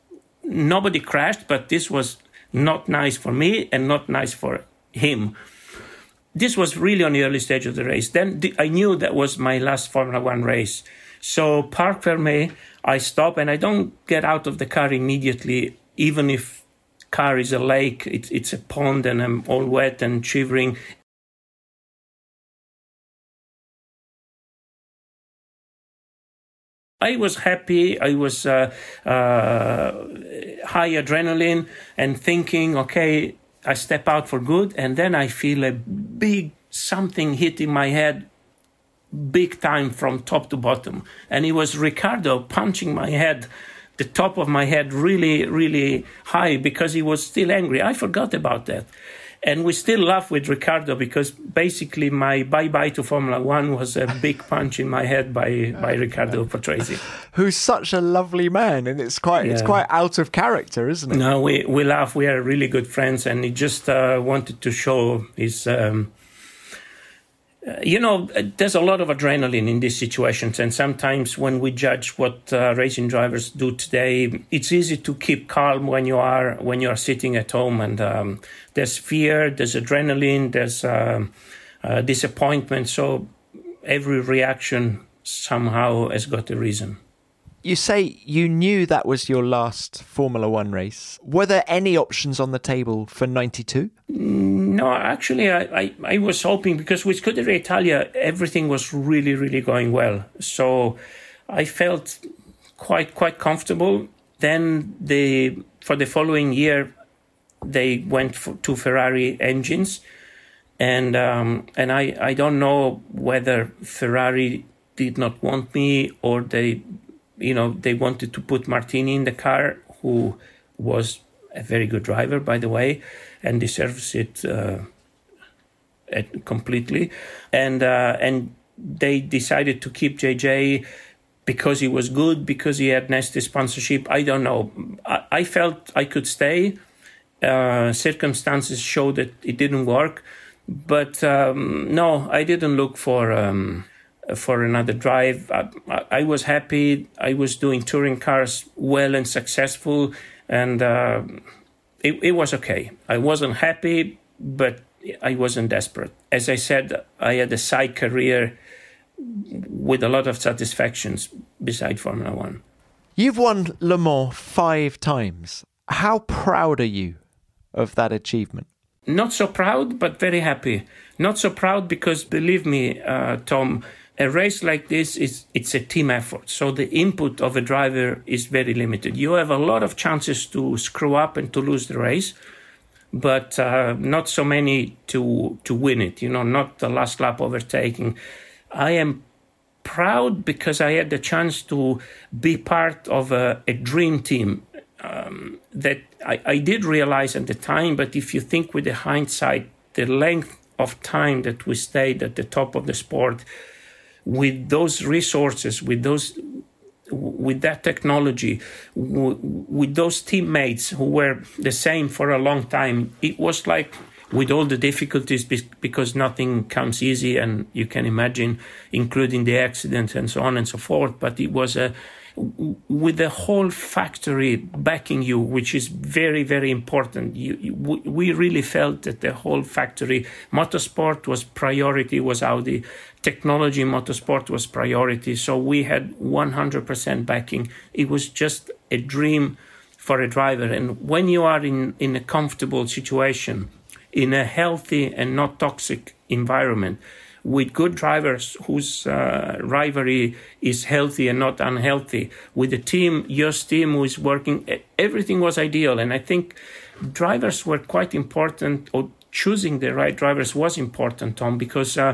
Nobody crashed, but this was not nice for me and not nice for him. This was really on the early stage of the race. Then the, I knew that was my last Formula One race. So Parc Fermé, I stop and I don't get out of the car immediately. Even if car is a lake, it's, it's a pond and I'm all wet and shivering. I was happy. I was uh, uh, high adrenaline and thinking, okay, I step out for good. And then I feel a big something hitting my head big time from top to bottom. And it was Ricciardo punching my head, the top of my head really, really high because he was still angry. I forgot about that. And we still laugh with Ricciardo because basically my bye-bye to Formula One was a big punch in my head by, by Riccardo Patrese. Who's such a lovely man, and it's quite yeah. it's quite out of character, isn't it? No, we, we laugh. We are really good friends, and he just uh, wanted to show his... Um, You know, there's a lot of adrenaline in these situations, and sometimes when we judge what uh, racing drivers do today, it's easy to keep calm when you are when you are sitting at home. And um, there's fear, there's adrenaline, there's uh, uh, disappointment. So every reaction somehow has got a reason. You say you knew that was your last Formula One race. Were there any options on the table for ninety-two? No, actually, I, I, I was hoping because with Scuderia Italia, everything was really, really going well. So I felt quite quite comfortable. Then the for the following year, they went for, to Ferrari engines. And um, and I, I don't know whether Ferrari did not want me or they... You know, they wanted to put Martini in the car, who was a very good driver, by the way, and deserves it uh, completely. And uh, and they decided to keep J J because he was good, because he had nasty sponsorship. I don't know. I, I felt I could stay. Uh, circumstances showed that it didn't work. But um, no, I didn't look for um, for another drive. I, I was happy. I was doing touring cars well and successful, and uh, it, it was okay. I wasn't happy, but I wasn't desperate. As I said, I had a side career with a lot of satisfactions beside Formula One. You've won Le Mans five times. How proud are you of that achievement? Not so proud, but very happy. Not so proud because, believe me, uh, Tom, a race like this, is it's a team effort. So the input of a driver is very limited. You have a lot of chances to screw up and to lose the race, but uh, not so many to to win it. You know, not the last lap overtaking. I am proud because I had the chance to be part of a, a dream team. Um, that I, I did realize at the time, but if you think with the hindsight, the length of time that we stayed at the top of the sport, with those resources, with those, with that technology, w- with those teammates who were the same for a long time, it was like, with all the difficulties, because nothing comes easy, and you can imagine, including the accident and so on and so forth, but it was a with the whole factory backing you, which is very, very important. You, you, we really felt that the whole factory, motorsport was priority, was Audi. Technology, motorsport was priority. So we had one hundred percent backing. It was just a dream for a driver. And when you are in, in a comfortable situation, in a healthy and not toxic environment, with good drivers whose uh, rivalry is healthy and not unhealthy, with a team, your team who is working, everything was ideal. And I think drivers were quite important, or choosing the right drivers was important, Tom, because uh,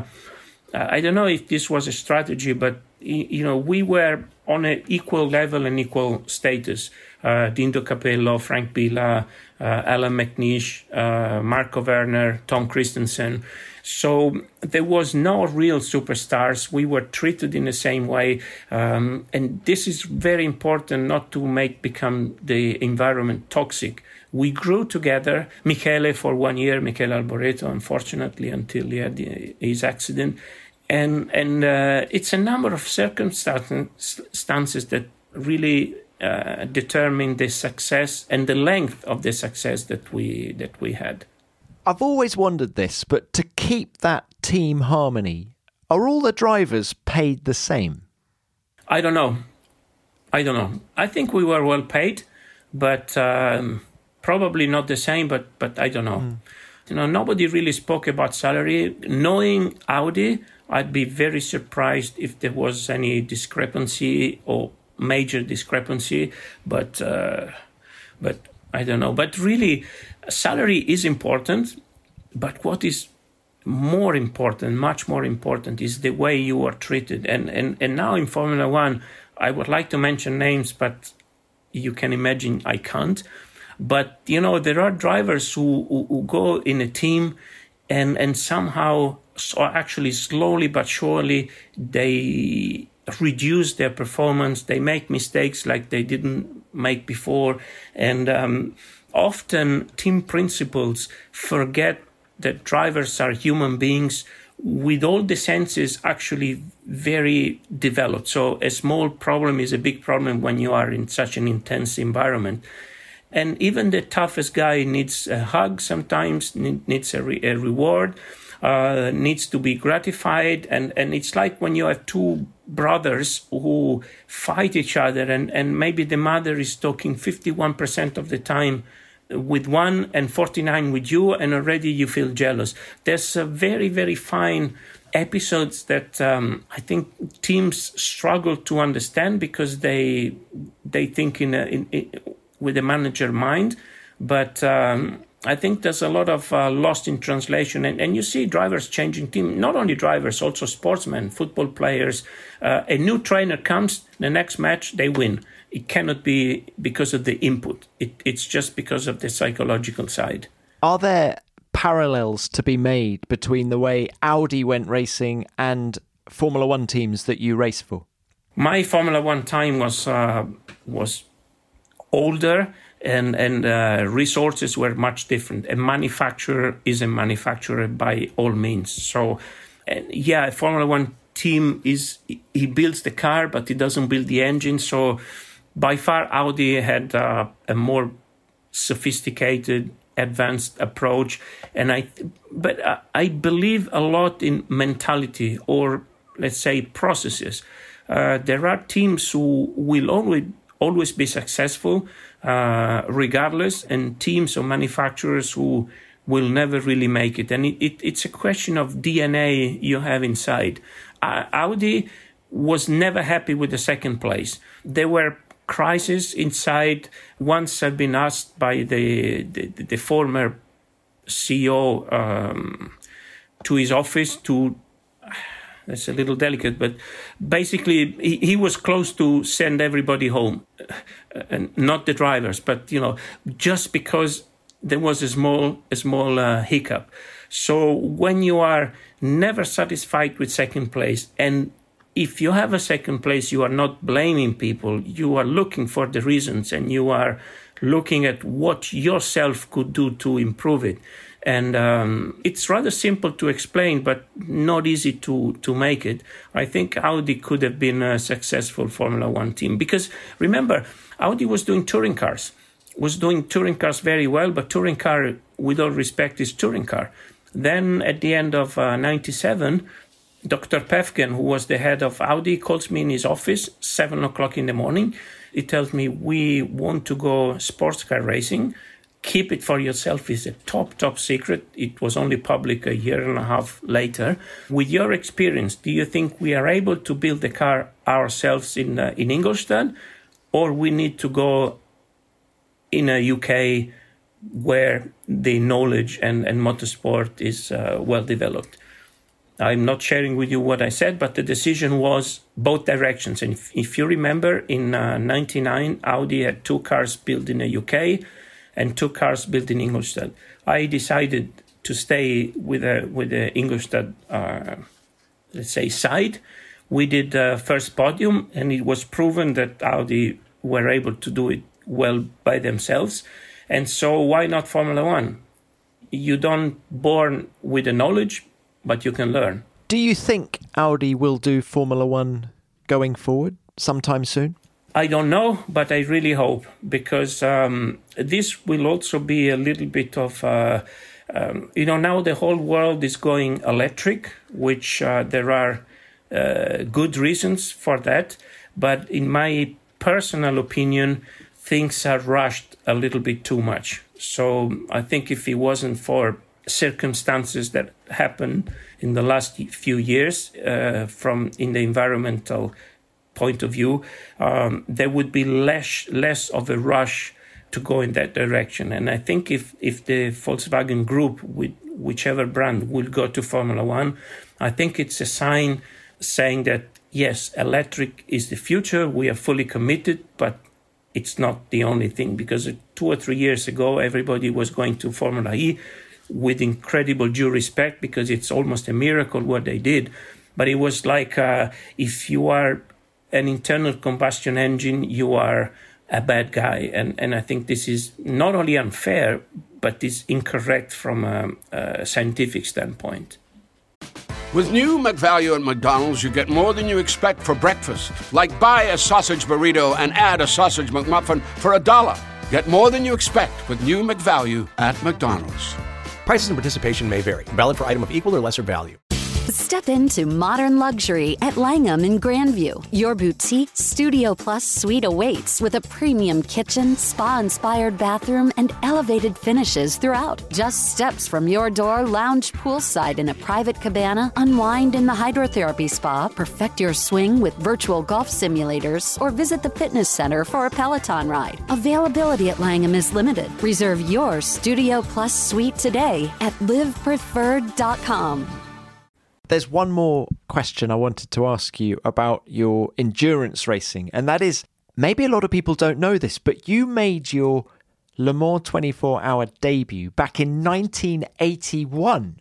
I don't know if this was a strategy, but you know, we were on an equal level and equal status. Uh, Dindo Capello, Frank Bila, uh, Alan McNeish, uh, Marco Werner, Tom Christensen. So there was no real superstars. We were treated in the same way. Um, and this is very important, not to make become the environment toxic. We grew together. Michele for one year, Michele Alboreto, unfortunately, until he had the, his accident. And, and uh, it's a number of circumstances that really uh, determine the success and the length of the success that we that we had. I've always wondered this, but to keep that team harmony, are all the drivers paid the same? I don't know. I don't know. I think we were well paid, but um, probably not the same, but but I don't know. Mm. You know, nobody really spoke about salary. Knowing Audi, I'd be very surprised if there was any discrepancy or major discrepancy, but uh, but I don't know. But really, salary is important, but what is more important, much more important, is the way you are treated. And, and, and now in Formula One, I would like to mention names, but you can imagine I can't. But, you know, there are drivers who, who, who go in a team and, and somehow, so actually slowly but surely, they reduce their performance. They make mistakes like they didn't make before. And um, often team principals forget that drivers are human beings with all the senses actually very developed. So a small problem is a big problem when you are in such an intense environment. And even the toughest guy needs a hug sometimes, needs a, re- a reward, uh, needs to be gratified. And, and it's like when you have two brothers who fight each other, and, and maybe the mother is talking fifty-one percent of the time with one and forty-nine with you, and already you feel jealous. There's a very, very fine episodes that um, I think teams struggle to understand because they they think in, a, in, in with a manager mind, but um, I think there's a lot of uh, lost in translation, and, and you see drivers changing team. Not only drivers, also sportsmen, football players. Uh, a new trainer comes, the next match they win. It cannot be because of the input. It, it's just because of the psychological side. Are there parallels to be made between the way Audi went racing and Formula One teams that you race for? My Formula One time was uh, was older, and and uh, resources were much different. A manufacturer is a manufacturer by all means. So, and yeah, a Formula One team is he builds the car, but he doesn't build the engine. So, by far, Audi had uh, a more sophisticated, advanced approach, and I. But I, I believe a lot in mentality, or let's say processes. Uh, there are teams who will always always be successful, uh, regardless, and teams or manufacturers who will never really make it. And it, it, it's a question of D N A you have inside. Uh, Audi was never happy with the second place. There were crises inside. Once I've been asked by the the, the former C E O um, to his office to. That's a little delicate, but basically he, he was close to send everybody home, uh, and not the drivers, but you know, just because there was a small, a small uh, hiccup. So when you are never satisfied with second place, and if you have a second place, you are not blaming people. You are looking for the reasons, and you are looking at what yourself could do to improve it. And um, it's rather simple to explain, but not easy to, to make it. I think Audi could have been a successful Formula One team. Because remember, Audi was doing touring cars, was doing touring cars very well, but touring car, with all respect, is touring car. Then at the end of uh, ninety-seven, Doctor Päffgen, who was the head of Audi, calls me in his office, seven o'clock in the morning. He tells me, we want to go sports car racing. Keep it for yourself is a top, top secret. It was only public a year and a half later. With your experience, do you think we are able to build the car ourselves in uh, in Ingolstadt, or we need to go in a U K where the knowledge and, and motorsport is uh, well developed? I'm not sharing with you what I said, but the decision was both directions. And if, if you remember, in uh, ninety-nine, Audi had two cars built in the U K and two cars built in Ingolstadt. I decided to stay with a with the Ingolstadt, uh, let's say, side. We did the first podium, and it was proven that Audi were able to do it well by themselves. And so why not Formula One? You don't born with the knowledge, but you can learn. Do you think Audi will do Formula One going forward sometime soon? I don't know, but I really hope, because um, this will also be a little bit of, uh, um, you know, now the whole world is going electric, which uh, there are uh, good reasons for that. But in my personal opinion, things are rushed a little bit too much. So I think if it wasn't for circumstances that happened in the last few years uh, from in the environmental point of view, um, there would be less less of a rush to go in that direction. And I think if, if the Volkswagen Group, with whichever brand, will go to Formula One, I think it's a sign saying that, yes, electric is the future, we are fully committed, but it's not the only thing. Because two or three years ago, everybody was going to Formula E with incredible due respect, because it's almost a miracle what they did. But it was like, uh, if you are an internal combustion engine, you are a bad guy. And, and I think this is not only unfair, but is incorrect from a, a scientific standpoint. With new McValue at McDonald's, you get more than you expect for breakfast. Like buy a sausage burrito and add a sausage McMuffin for a dollar. Get more than you expect with new McValue at McDonald's. Prices and participation may vary. Valid for item of equal or lesser value. Step into modern luxury at Langham in Grandview. Your boutique Studio Plus suite awaits with a premium kitchen, spa-inspired bathroom, and elevated finishes throughout. Just steps from your door, lounge poolside in a private cabana, unwind in the hydrotherapy spa, perfect your swing with virtual golf simulators, or visit the fitness center for a Peloton ride. Availability at Langham is limited. Reserve your Studio Plus suite today at live preferred dot com. There's one more question I wanted to ask you about your endurance racing, and that is, maybe a lot of people don't know this, but you made your Le Mans twenty-four hour debut back in nineteen eighty-one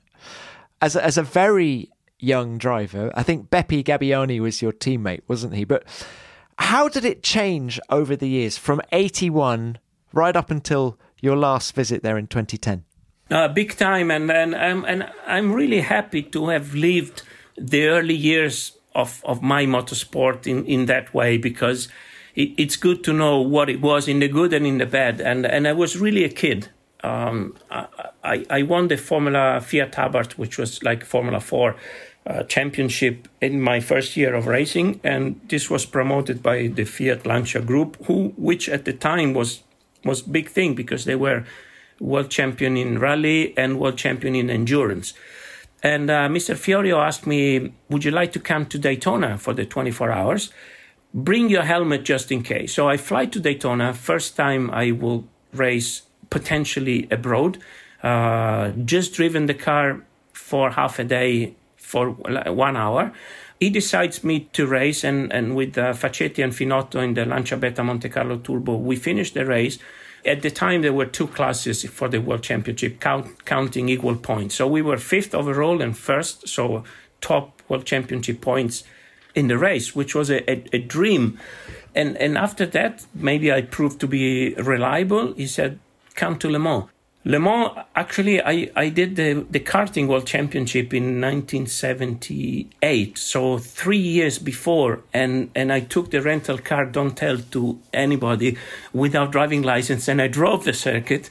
as a, as a very young driver. I think Beppe Gabbiani was your teammate, wasn't he? But how did it change over the years from eighty-one right up until your last visit there in twenty ten. Uh, big time, and and I'm and I'm really happy to have lived the early years of, of my motorsport in, in that way, because it, it's good to know what it was in the good and in the bad. And and I was really a kid. Um, I, I I won the Formula Fiat Abarth, which was like Formula Four uh, championship in my first year of racing, and this was promoted by the Fiat Lancia Group, who which at the time was was big thing because they were world champion in rally and world champion in endurance. And uh, Mister Fiorio asked me, would you like to come to Daytona for the twenty-four hours? Bring your helmet just in case. So I fly to Daytona. First time I will race potentially abroad. Uh, just driven the car for half a day for one hour. He decides me to race, and, and with uh, Facchetti and Finotto in the Lancia Beta Monte Carlo Turbo, we finished the race. At the time, there were two classes for the World Championship, count, counting equal points. So we were fifth overall and first, so top World Championship points in the race, which was a, a, a dream. And and after that, maybe I proved to be reliable. He said, come to Le Mans. Le Mans, actually, I, I did the, the karting World Championship in nineteen seventy-eight, so three years before, and, and I took the rental car, don't tell to anybody, without driving license, and I drove the circuit,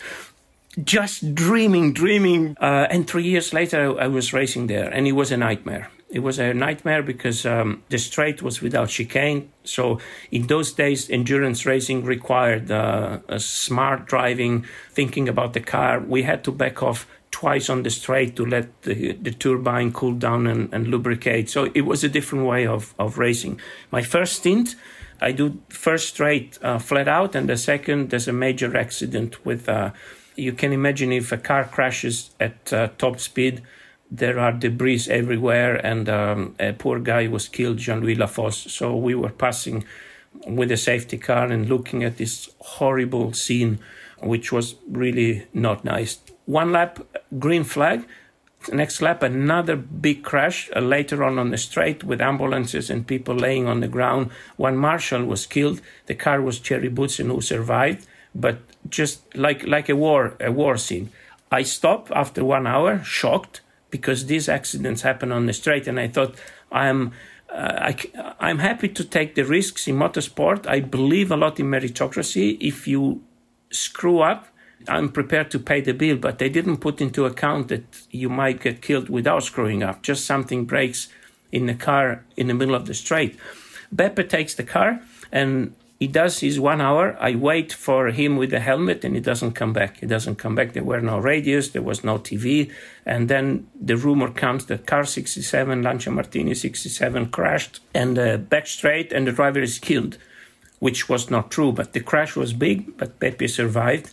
just dreaming, dreaming, uh, and three years later I was racing there, and it was a nightmare. It was a nightmare because um, the straight was without chicane. So in those days, endurance racing required uh, a smart driving, thinking about the car. We had to back off twice on the straight to let the, the turbine cool down and, and lubricate. So it was a different way of, of racing. My first stint, I do first straight uh, flat out, and the second, there's a major accident with, uh, you can imagine if a car crashes at uh, top speed, there are debris everywhere, and um, a poor guy was killed, Jean-Louis Lafosse. So we were passing with a safety car and looking at this horrible scene, which was really not nice. One lap, green flag. Next lap, another big crash, uh, later on on the straight with ambulances and people laying on the ground. One marshal was killed. The car was Thierry Boutsen, who survived, but just like, like a war, a war scene. I stopped after one hour, shocked, because these accidents happen on the straight, and I thought, I'm uh, I, I'm happy to take the risks in motorsport. I believe a lot in meritocracy. If you screw up, I'm prepared to pay the bill, but they didn't put into account that you might get killed without screwing up. Just something breaks in the car in the middle of the straight. Beppe takes the car, and he does his one hour. I wait for him with the helmet, and he doesn't come back. He doesn't come back. There were no radios. There was no T V. And then the rumor comes that car sixty-seven, Lancia Martini sixty-seven, crashed and uh, back straight, and the driver is killed, which was not true. But the crash was big, but Beppe survived.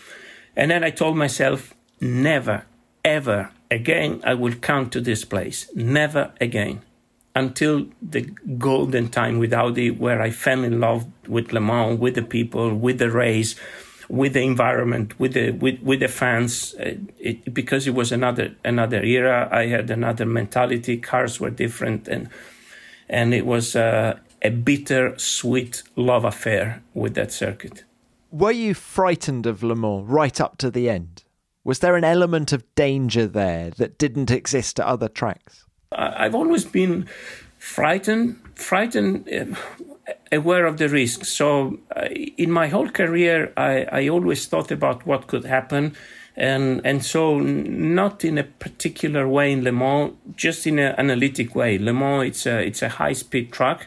And then I told myself, never, ever again I will come to this place. Never again. Until the golden time with Audi, where I fell in love with Le Mans, with the people, with the race, with the environment, with the with, with the fans. Uh, it, because it was another another era. I had another mentality. Cars were different, and and it was uh, a bitter, sweet love affair with that circuit. Were you frightened of Le Mans right up to the end? Was there an element of danger there that didn't exist at other tracks? I've always been frightened, frightened, uh, aware of the risks. So uh, in my whole career, I, I always thought about what could happen. And and so not in a particular way in Le Mans, just in an analytic way. Le Mans, it's a, it's a high-speed track,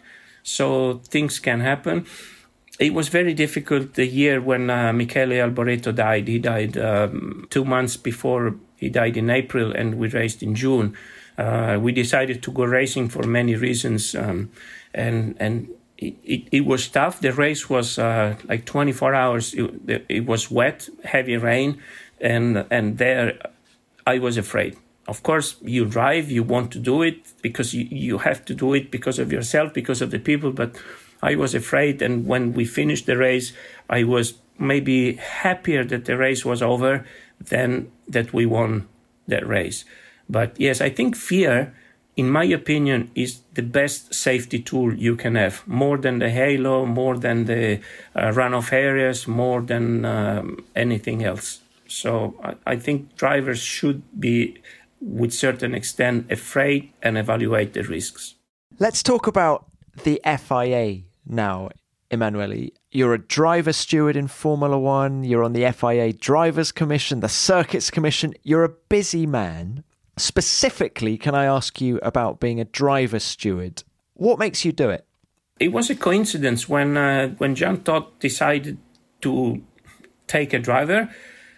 so things can happen. It was very difficult the year when uh, Michele Alboreto died. He died um, two months before he died in April, and we raced in June. Uh, we decided to go racing for many reasons, um, and and it, it, it was tough. The race was uh, like twenty-four hours. It, it was wet, heavy rain, and and there I was afraid. Of course, you drive, you want to do it because you, you have to do it because of yourself, because of the people, but I was afraid. And when we finished the race, I was maybe happier that the race was over than that we won that race. But yes, I think fear in my opinion, is the best safety tool you can have, more than the halo, more than the uh, runoff areas, more than um, anything else. So I, I think drivers should be, with certain extent, afraid and evaluate the risks. Let's talk about the F I A now, Emanuele. You're a driver steward in Formula One. You're on the F I A Drivers Commission, the Circuits Commission. You're a busy man. Specifically, can I ask you about being a driver steward? What makes you do it? It was a coincidence when uh, when Jean Todt decided to take a driver,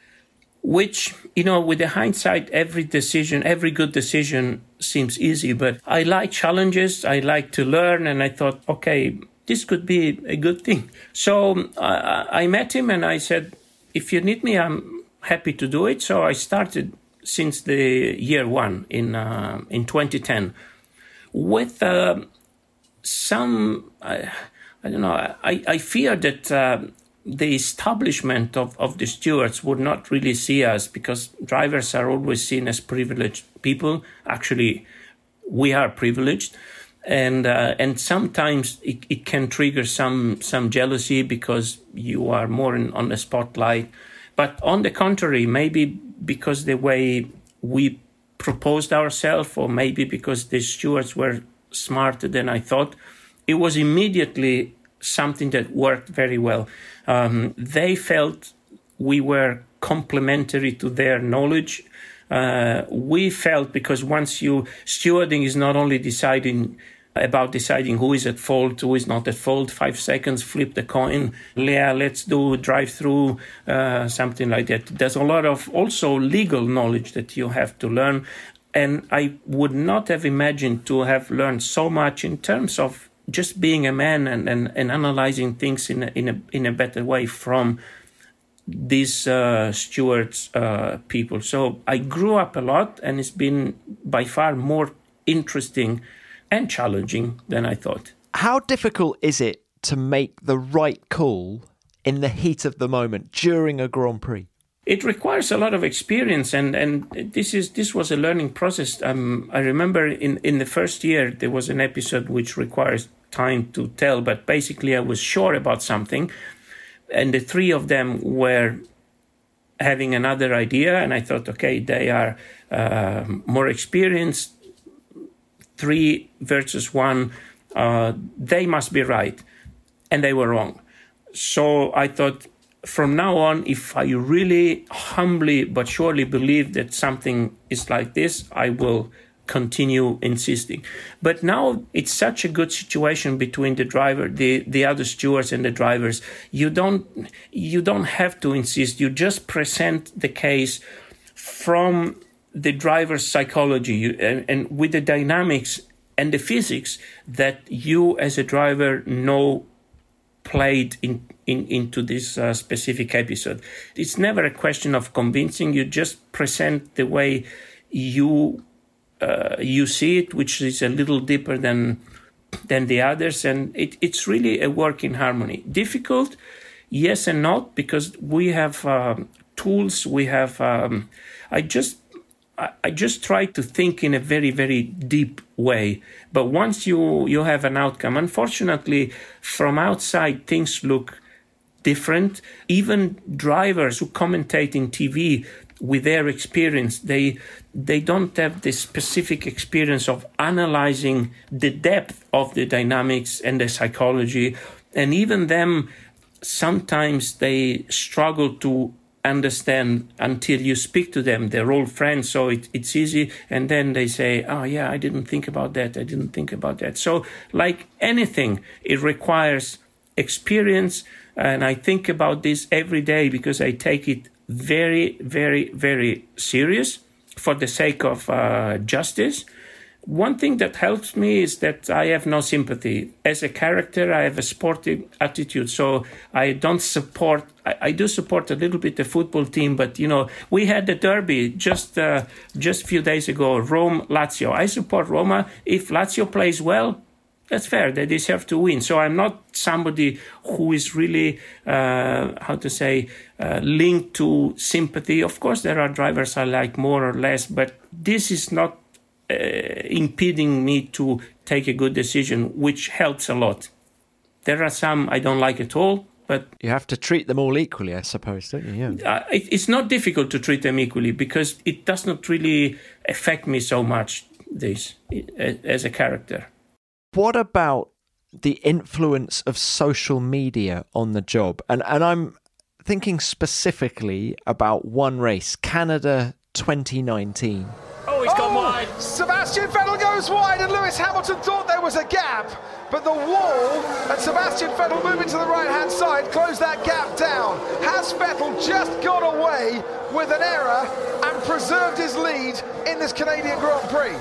which, you know, with the hindsight, every decision, every good decision seems easy. But I like challenges. I like to learn. And I thought, okay, this could be a good thing. So uh, I met him and I said, if you need me, I'm happy to do it. So I started since the year one in uh, in twenty ten with uh, some, I, I don't know, I, I fear that uh, the establishment of, of the stewards would not really see us, because drivers are always seen as privileged people. Actually, we are privileged. And uh, and sometimes it, it can trigger some some jealousy because you are more in, on the spotlight. But on the contrary, maybe because the way we proposed ourselves, or maybe because the stewards were smarter than I thought, it was immediately something that worked very well. Um, they felt we were complementary to their knowledge. Uh, we felt, because once you, stewarding is not only deciding about deciding who is at fault, who is not at fault, five seconds, flip the coin, yeah, let's do drive-through, uh, something like that. There's a lot of also legal knowledge that you have to learn. And I would not have imagined to have learned so much in terms of just being a man and, and, and analyzing things in a, in a, in a better way from these uh, stewards uh, people. So I grew up a lot, and it's been by far more interesting and challenging than I thought. How difficult is it to make the right call in the heat of the moment during a Grand Prix? It requires a lot of experience, and, and this is this was a learning process. Um, I remember in, in the first year there was an episode which requires time to tell, but basically I was sure about something, and the three of them were having another idea, and I thought, okay, they are uh, more experienced, three versus one, uh, they must be right. And they were wrong. So I thought, from now on, if I really humbly but surely believe that something is like this, I will continue insisting. But now it's such a good situation between the driver, the, the other stewards and the drivers. You don't, you don't have to insist. You just present the case from the driver's psychology you, and, and with the dynamics and the physics that you as a driver know played in, in into this uh, specific episode. It's never a question of convincing. You just present the way you uh, you see it, which is a little deeper than than the others, and it, it's really a work in harmony. Difficult, yes and no, because we have um, tools. We have. Um, I just. I just try to think in a very, very deep way. But once you, you have an outcome, unfortunately, from outside, things look different. Even drivers who commentate in T V with their experience, they they don't have the specific experience of analyzing the depth of the dynamics and the psychology. And even them, sometimes they struggle to understand until you speak to them. They're all friends, so it, it's easy. And then they say, oh, yeah, I didn't think about that. I didn't think about that. So like anything, it requires experience. And I think about this every day because I take it very, very, very serious for the sake of uh, justice. One thing that helps me is that I have no sympathy. As a character, I have a sportive attitude, so I don't support, I, I do support a little bit the football team, but, you know, we had the derby just uh, just a few days ago, Rome-Lazio. I support Roma. If Lazio plays well, that's fair. They deserve to win. So I'm not somebody who is really, uh, how to say, uh, linked to sympathy. Of course, there are drivers I like more or less, but this is not uh, impeding me to take a good decision, which helps a lot. There are some I don't like at all, but you have to treat them all equally, I suppose, don't you? Yeah. Uh, it, it's not difficult to treat them equally because it does not really affect me so much, this, as a character. What about the influence of social media on the job? And and I'm thinking specifically about one race, Canada twenty nineteen. Oh, he's gone oh, wide. Sebastian Vettel goes wide and Lewis Hamilton thought there was a gap, but the wall and Sebastian Vettel moving to the right-hand side closed that gap down. Has Vettel just got away with an error and preserved his lead in this Canadian Grand Prix?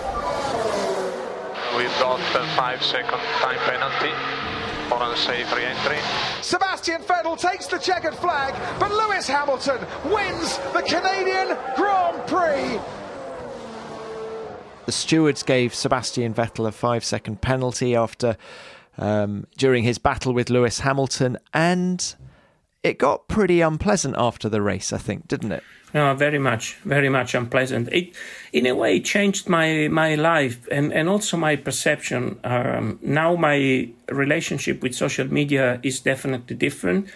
We've got a five-second time penalty for unsafe re-entry. Sebastian Vettel takes the checkered flag, but Lewis Hamilton wins the Canadian Grand Prix. The stewards gave Sebastian Vettel a five-second penalty after um, during his battle with Lewis Hamilton, and it got pretty unpleasant after the race, I think, didn't it? No, very much, very much unpleasant. It, in a way, changed my my life and, and also my perception. Um, now my relationship with social media is definitely different.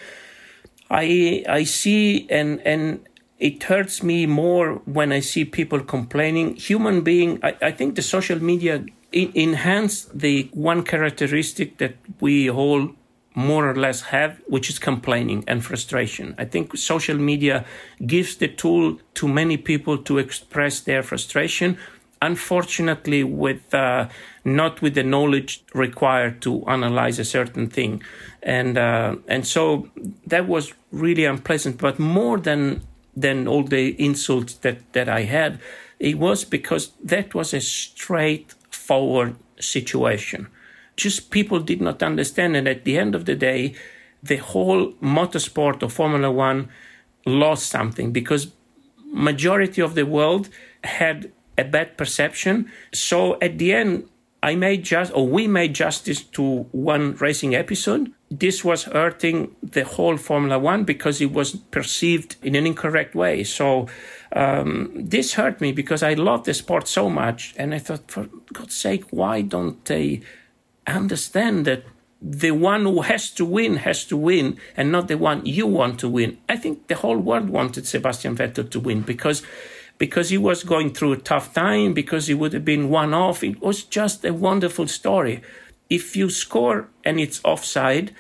I I see and and. It hurts me more when I see people complaining. Human being, I, I think the social media in, enhance the one characteristic that we all more or less have, which is complaining and frustration. I think social media gives the tool to many people to express their frustration, unfortunately with uh, not with the knowledge required to analyze a certain thing. And, uh, and so that was really unpleasant, but more than than all the insults that, that I had, it was because that was a straightforward situation. Just people did not understand, and at the end of the day, the whole motorsport of Formula One lost something because majority of the world had a bad perception. So at the end, I made just, or we made justice to one racing episode. This was hurting the whole Formula One because it was perceived in an incorrect way. So um, this hurt me because I love the sport so much. And I thought, for God's sake, why don't they understand that the one who has to win has to win and not the one you want to win? I think the whole world wanted Sebastian Vettel to win because because he was going through a tough time, because he would have been one off. It was just a wonderful story. If you score and it's offside,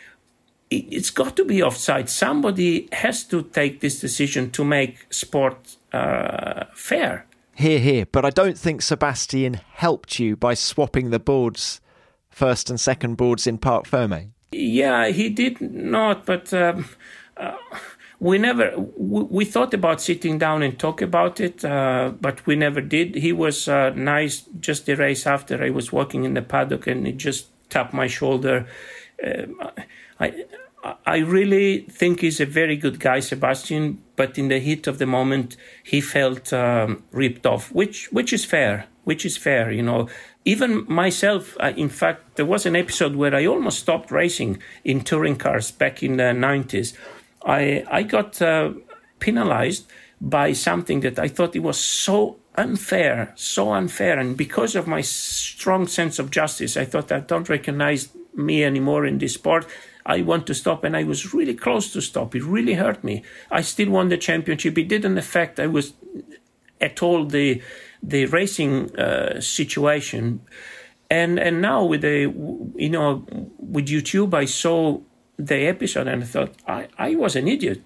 it's got to be offside. Somebody has to take this decision to make sport uh, fair. Hear, hear. But I don't think Sebastian helped you by swapping the boards, first and second boards in Parc Fermé. Yeah, he did not, but um, uh, we never, we, we thought about sitting down and talk about it, uh, but we never did. He was uh, nice just the race after. I was walking in the paddock and he just tapped my shoulder. Uh, I, I really think he's a very good guy, Sebastian, but in the heat of the moment, he felt um, ripped off, which which is fair, which is fair, you know. Even myself, uh, in fact, there was an episode where I almost stopped racing in touring cars back in the nineties. I, I got uh, penalized by something that I thought it was so unfair, so unfair. And because of my strong sense of justice, I thought I don't recognize me anymore in this sport. I want to stop, and I was really close to stop. It really hurt me. I still won the championship. It didn't affect I was at all the the racing uh, situation. And and now with the you know with YouTube, I saw the episode and I thought I, I was an idiot.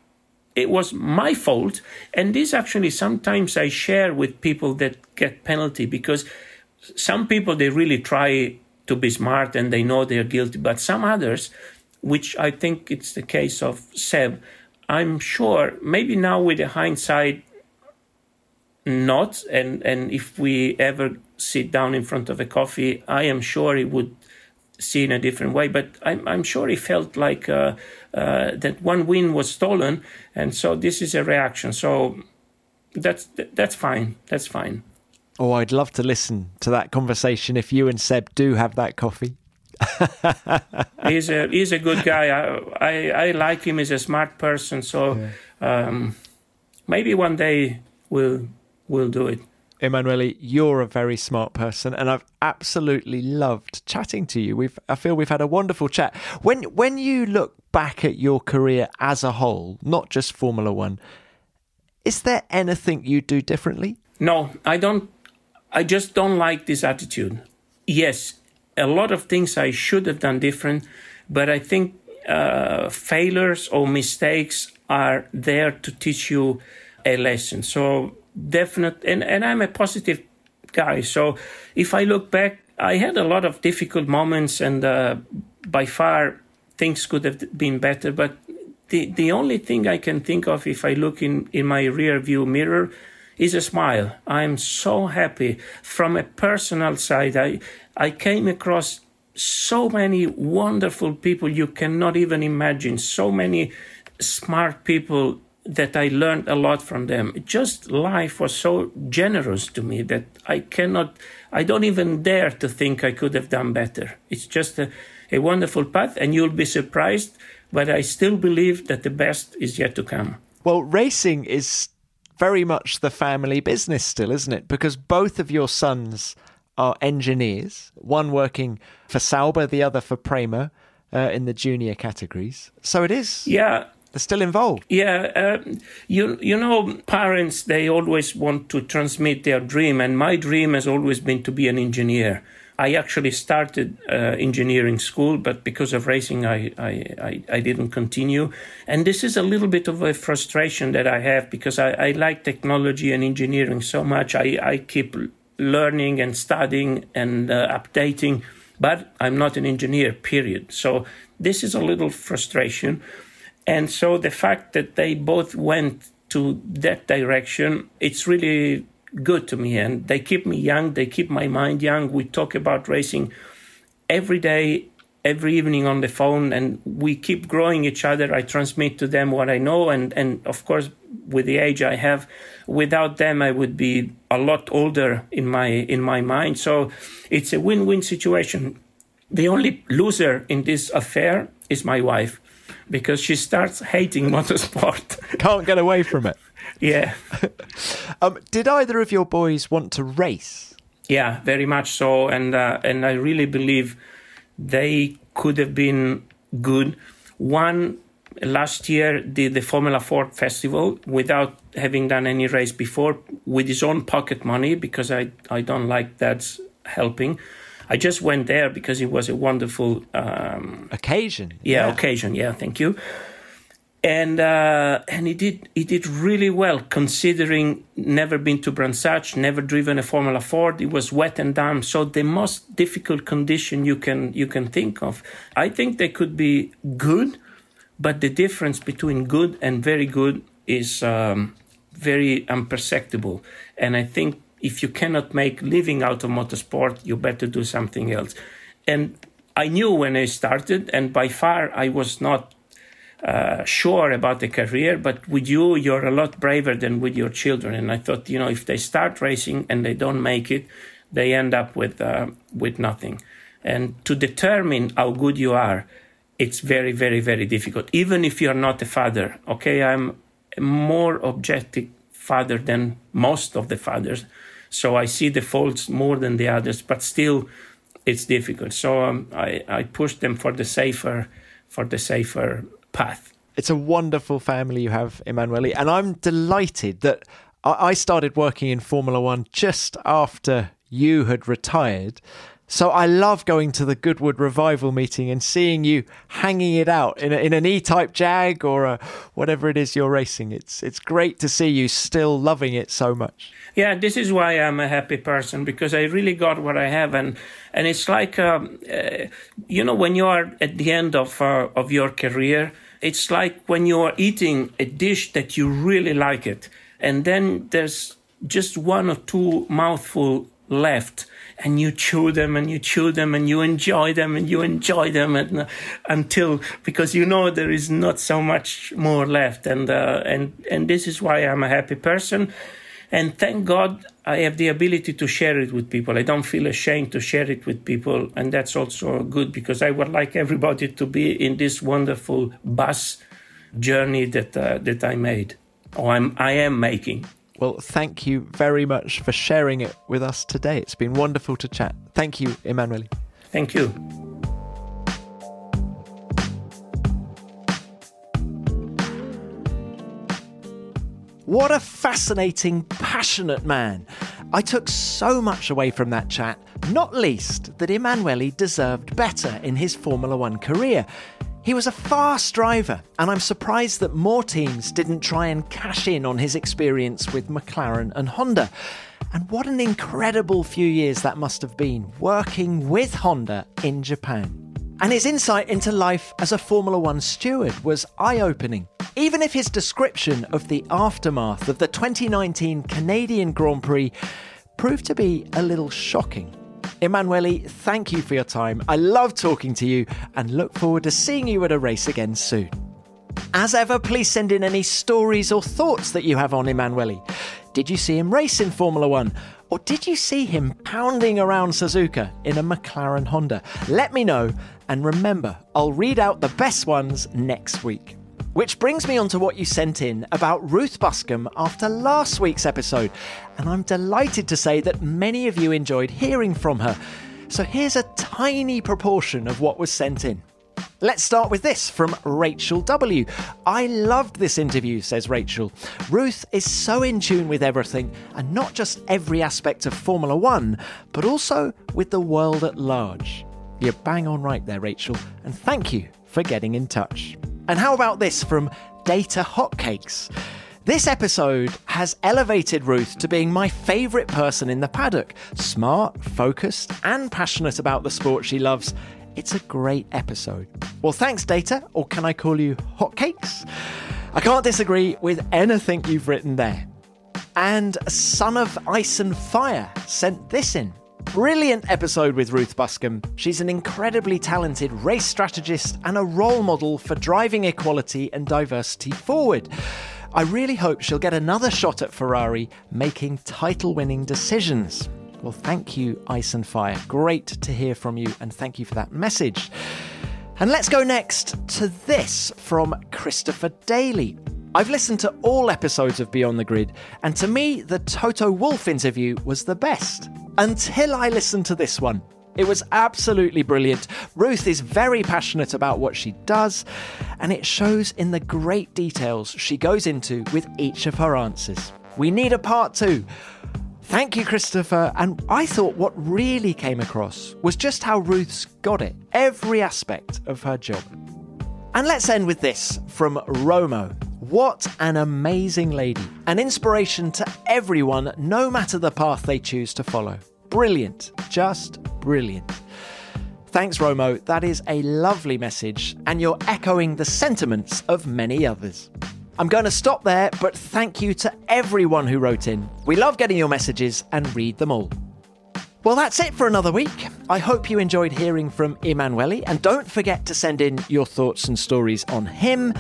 It was my fault. And this actually sometimes I share with people that get penalty, because some people, they really try to be smart and they know they're guilty. But some others, which I think it's the case of Seb, I'm sure maybe now with the hindsight, not. And, and if we ever sit down in front of a coffee, I am sure he would see in a different way. But I'm, I'm sure he felt like uh, uh, that one win was stolen. And so this is a reaction. So that's that's fine. That's fine. Oh, I'd love to listen to that conversation if you and Seb do have that coffee. he's a he's a good guy. I, I I like him. He's a smart person. So yeah. um, maybe one day we'll we'll do it. Emanuele, you're a very smart person, and I've absolutely loved chatting to you. We've, I feel we've had a wonderful chat. When when you look back at your career as a whole, not just Formula One, is there anything you do differently? No, I don't. I just don't like this attitude. Yes, a lot of things I should have done different, but I think uh, failures or mistakes are there to teach you a lesson. So definite, and, and I'm a positive guy. So if I look back, I had a lot of difficult moments, and uh, by far things could have been better. But the, the only thing I can think of if I look in, in my rear view mirror is a smile. I'm so happy. From a personal side, I I came across so many wonderful people you cannot even imagine, so many smart people that I learned a lot from them. Just life was so generous to me that I cannot, I don't even dare to think I could have done better. It's just a, a wonderful path, and you'll be surprised, but I still believe that the best is yet to come. Well, racing is very much the family business still, isn't it? Because both of your sons are engineers, one working for Sauber, the other for Prema uh, in the junior categories. So it is. Yeah. They're still involved. Yeah. Uh, you, you know, parents, they always want to transmit their dream. And my dream has always been to be an engineer. I actually started uh, engineering school, but because of racing, I, I, I, I didn't continue. And this is a little bit of a frustration that I have, because I, I like technology and engineering so much. I, I keep learning and studying and uh, updating, but I'm not an engineer, period. So this is a little frustration. And so the fact that they both went to that direction, it's really good to me, and they keep me young, they keep my mind young. We talk about racing every day, every evening on the phone, and we keep growing each other. I transmit to them what I know, and, and of course, with the age I have, without them I would be a lot older in my in my mind. So it's a win-win situation. The only loser in this affair is my wife, because she starts hating motorsport. Can't get away from it. Yeah. um, did either of your boys want to race? Yeah, very much so. And uh, and I really believe they could have been good. One last year did the Formula Ford Festival without having done any race before, with his own pocket money, because I, I don't like Dad's helping. I just went there because it was a wonderful... Um, occasion. Yeah, yeah, occasion. Yeah, thank you. And uh, and he did he did really well, considering never been to Brands Hatch, never driven a Formula Ford. It was wet and damp, so the most difficult condition you can you can think of. I think they could be good, but the difference between good and very good is um, very imperceptible. And I think if you cannot make living out of motorsport, you better do something else. And I knew when I started, and by far I was not Uh, sure about the career, but with you, you're a lot braver than with your children. And I thought, you know, if they start racing and they don't make it, they end up with uh, with nothing. And to determine how good you are, it's very, very, very difficult. Even if you're not a father, okay, I'm a more objective father than most of the fathers, so I see the faults more than the others, but still, it's difficult. So um, I, I pushed them for the safer, for the safer path. It's a wonderful family you have, Emanuele, and I'm delighted that I started working in Formula One just after you had retired. So I love going to the Goodwood Revival meeting and seeing you hanging it out in, a, in an E-Type Jag or a, whatever it is you're racing. It's it's great to see you still loving it so much. Yeah, this is why I'm a happy person, because I really got what I have. And and it's like, um, uh, you know, when you are at the end of uh, of your career, it's like when you are eating a dish that you really like it, and then there's just one or two mouthful left, and you chew them and you chew them and you enjoy them and you enjoy them and, uh, until, because you know there is not so much more left. And uh, and and this is why I'm a happy person. And thank God I have the ability to share it with people. I don't feel ashamed to share it with people. And that's also good, because I would like everybody to be in this wonderful bus journey that uh, that I made, or I'm, I am making. Well, thank you very much for sharing it with us today. It's been wonderful to chat. Thank you, Emanuele. Thank you. What a fascinating, passionate man. I took so much away from that chat, not least that Emanuele deserved better in his Formula One career. He was a fast driver, and I'm surprised that more teams didn't try and cash in on his experience with McLaren and Honda. And what an incredible few years that must have been, working with Honda in Japan. And his insight into life as a Formula One steward was eye-opening, even if his description of the aftermath of the twenty nineteen Canadian Grand Prix proved to be a little shocking. Emanuele, thank you for your time. I love talking to you and look forward to seeing you at a race again soon. As ever, please send in any stories or thoughts that you have on Emanuele. Did you see him race in Formula One? Or did you see him pounding around Suzuka in a McLaren Honda? Let me know, and remember, I'll read out the best ones next week. Which brings me on to what you sent in about Ruth Buscombe after last week's episode, and I'm delighted to say that many of you enjoyed hearing from her. So here's a tiny proportion of what was sent in. Let's start with this from Rachel W. I loved this interview, says Rachel. Ruth is so in tune with everything, and not just every aspect of Formula One, but also with the world at large. You're bang on right there, Rachel, and thank you for getting in touch. And how about this from Data Hotcakes? This episode has elevated Ruth to being my favourite person in the paddock. Smart, focused, and passionate about the sport she loves. It's a great episode. Well, thanks, Data, or can I call you Hotcakes? I can't disagree with anything you've written there. And Son of Ice and Fire sent this in. Brilliant episode with Ruth Buscombe. She's an incredibly talented race strategist and a role model for driving equality and diversity forward. I really hope she'll get another shot at Ferrari making title-winning decisions. Well, thank you, Ice and Fire. Great to hear from you, and thank you for that message. And let's go next to this from Christopher Daly. I've listened to all episodes of Beyond the Grid, and to me, the Toto Wolff interview was the best. Until I listened to this one. It was absolutely brilliant. Ruth is very passionate about what she does, and it shows in the great details she goes into with each of her answers. We need a part two. Thank you, Christopher. And I thought what really came across was just how Ruth's got it, every aspect of her job. And let's end with this from Romo. What an amazing lady. An inspiration to everyone, no matter the path they choose to follow. Brilliant. Just brilliant. Thanks, Romo. That is a lovely message, and you're echoing the sentiments of many others. I'm going to stop there, but thank you to everyone who wrote in. We love getting your messages and read them all. Well, that's it for another week. I hope you enjoyed hearing from Emanuele, and don't forget to send in your thoughts and stories on him.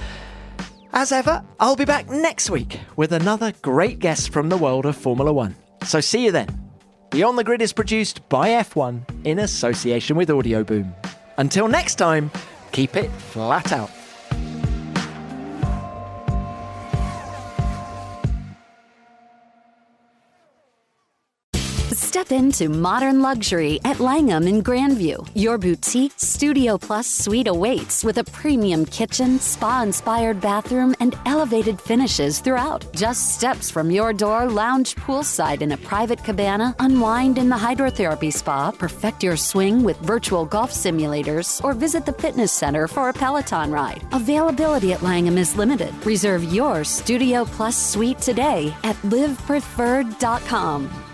As ever, I'll be back next week with another great guest from the world of Formula One. So see you then. Beyond the Grid is produced by F one in association with Audioboom. Until next time, keep it flat out. Step into modern luxury at Langham in Grandview. Your boutique Studio Plus suite awaits with a premium kitchen, spa-inspired bathroom, and elevated finishes throughout. Just steps from your door, lounge poolside in a private cabana, unwind in the hydrotherapy spa, perfect your swing with virtual golf simulators, or visit the fitness center for a Peloton ride. Availability at Langham is limited. Reserve your Studio Plus suite today at live preferred dot com.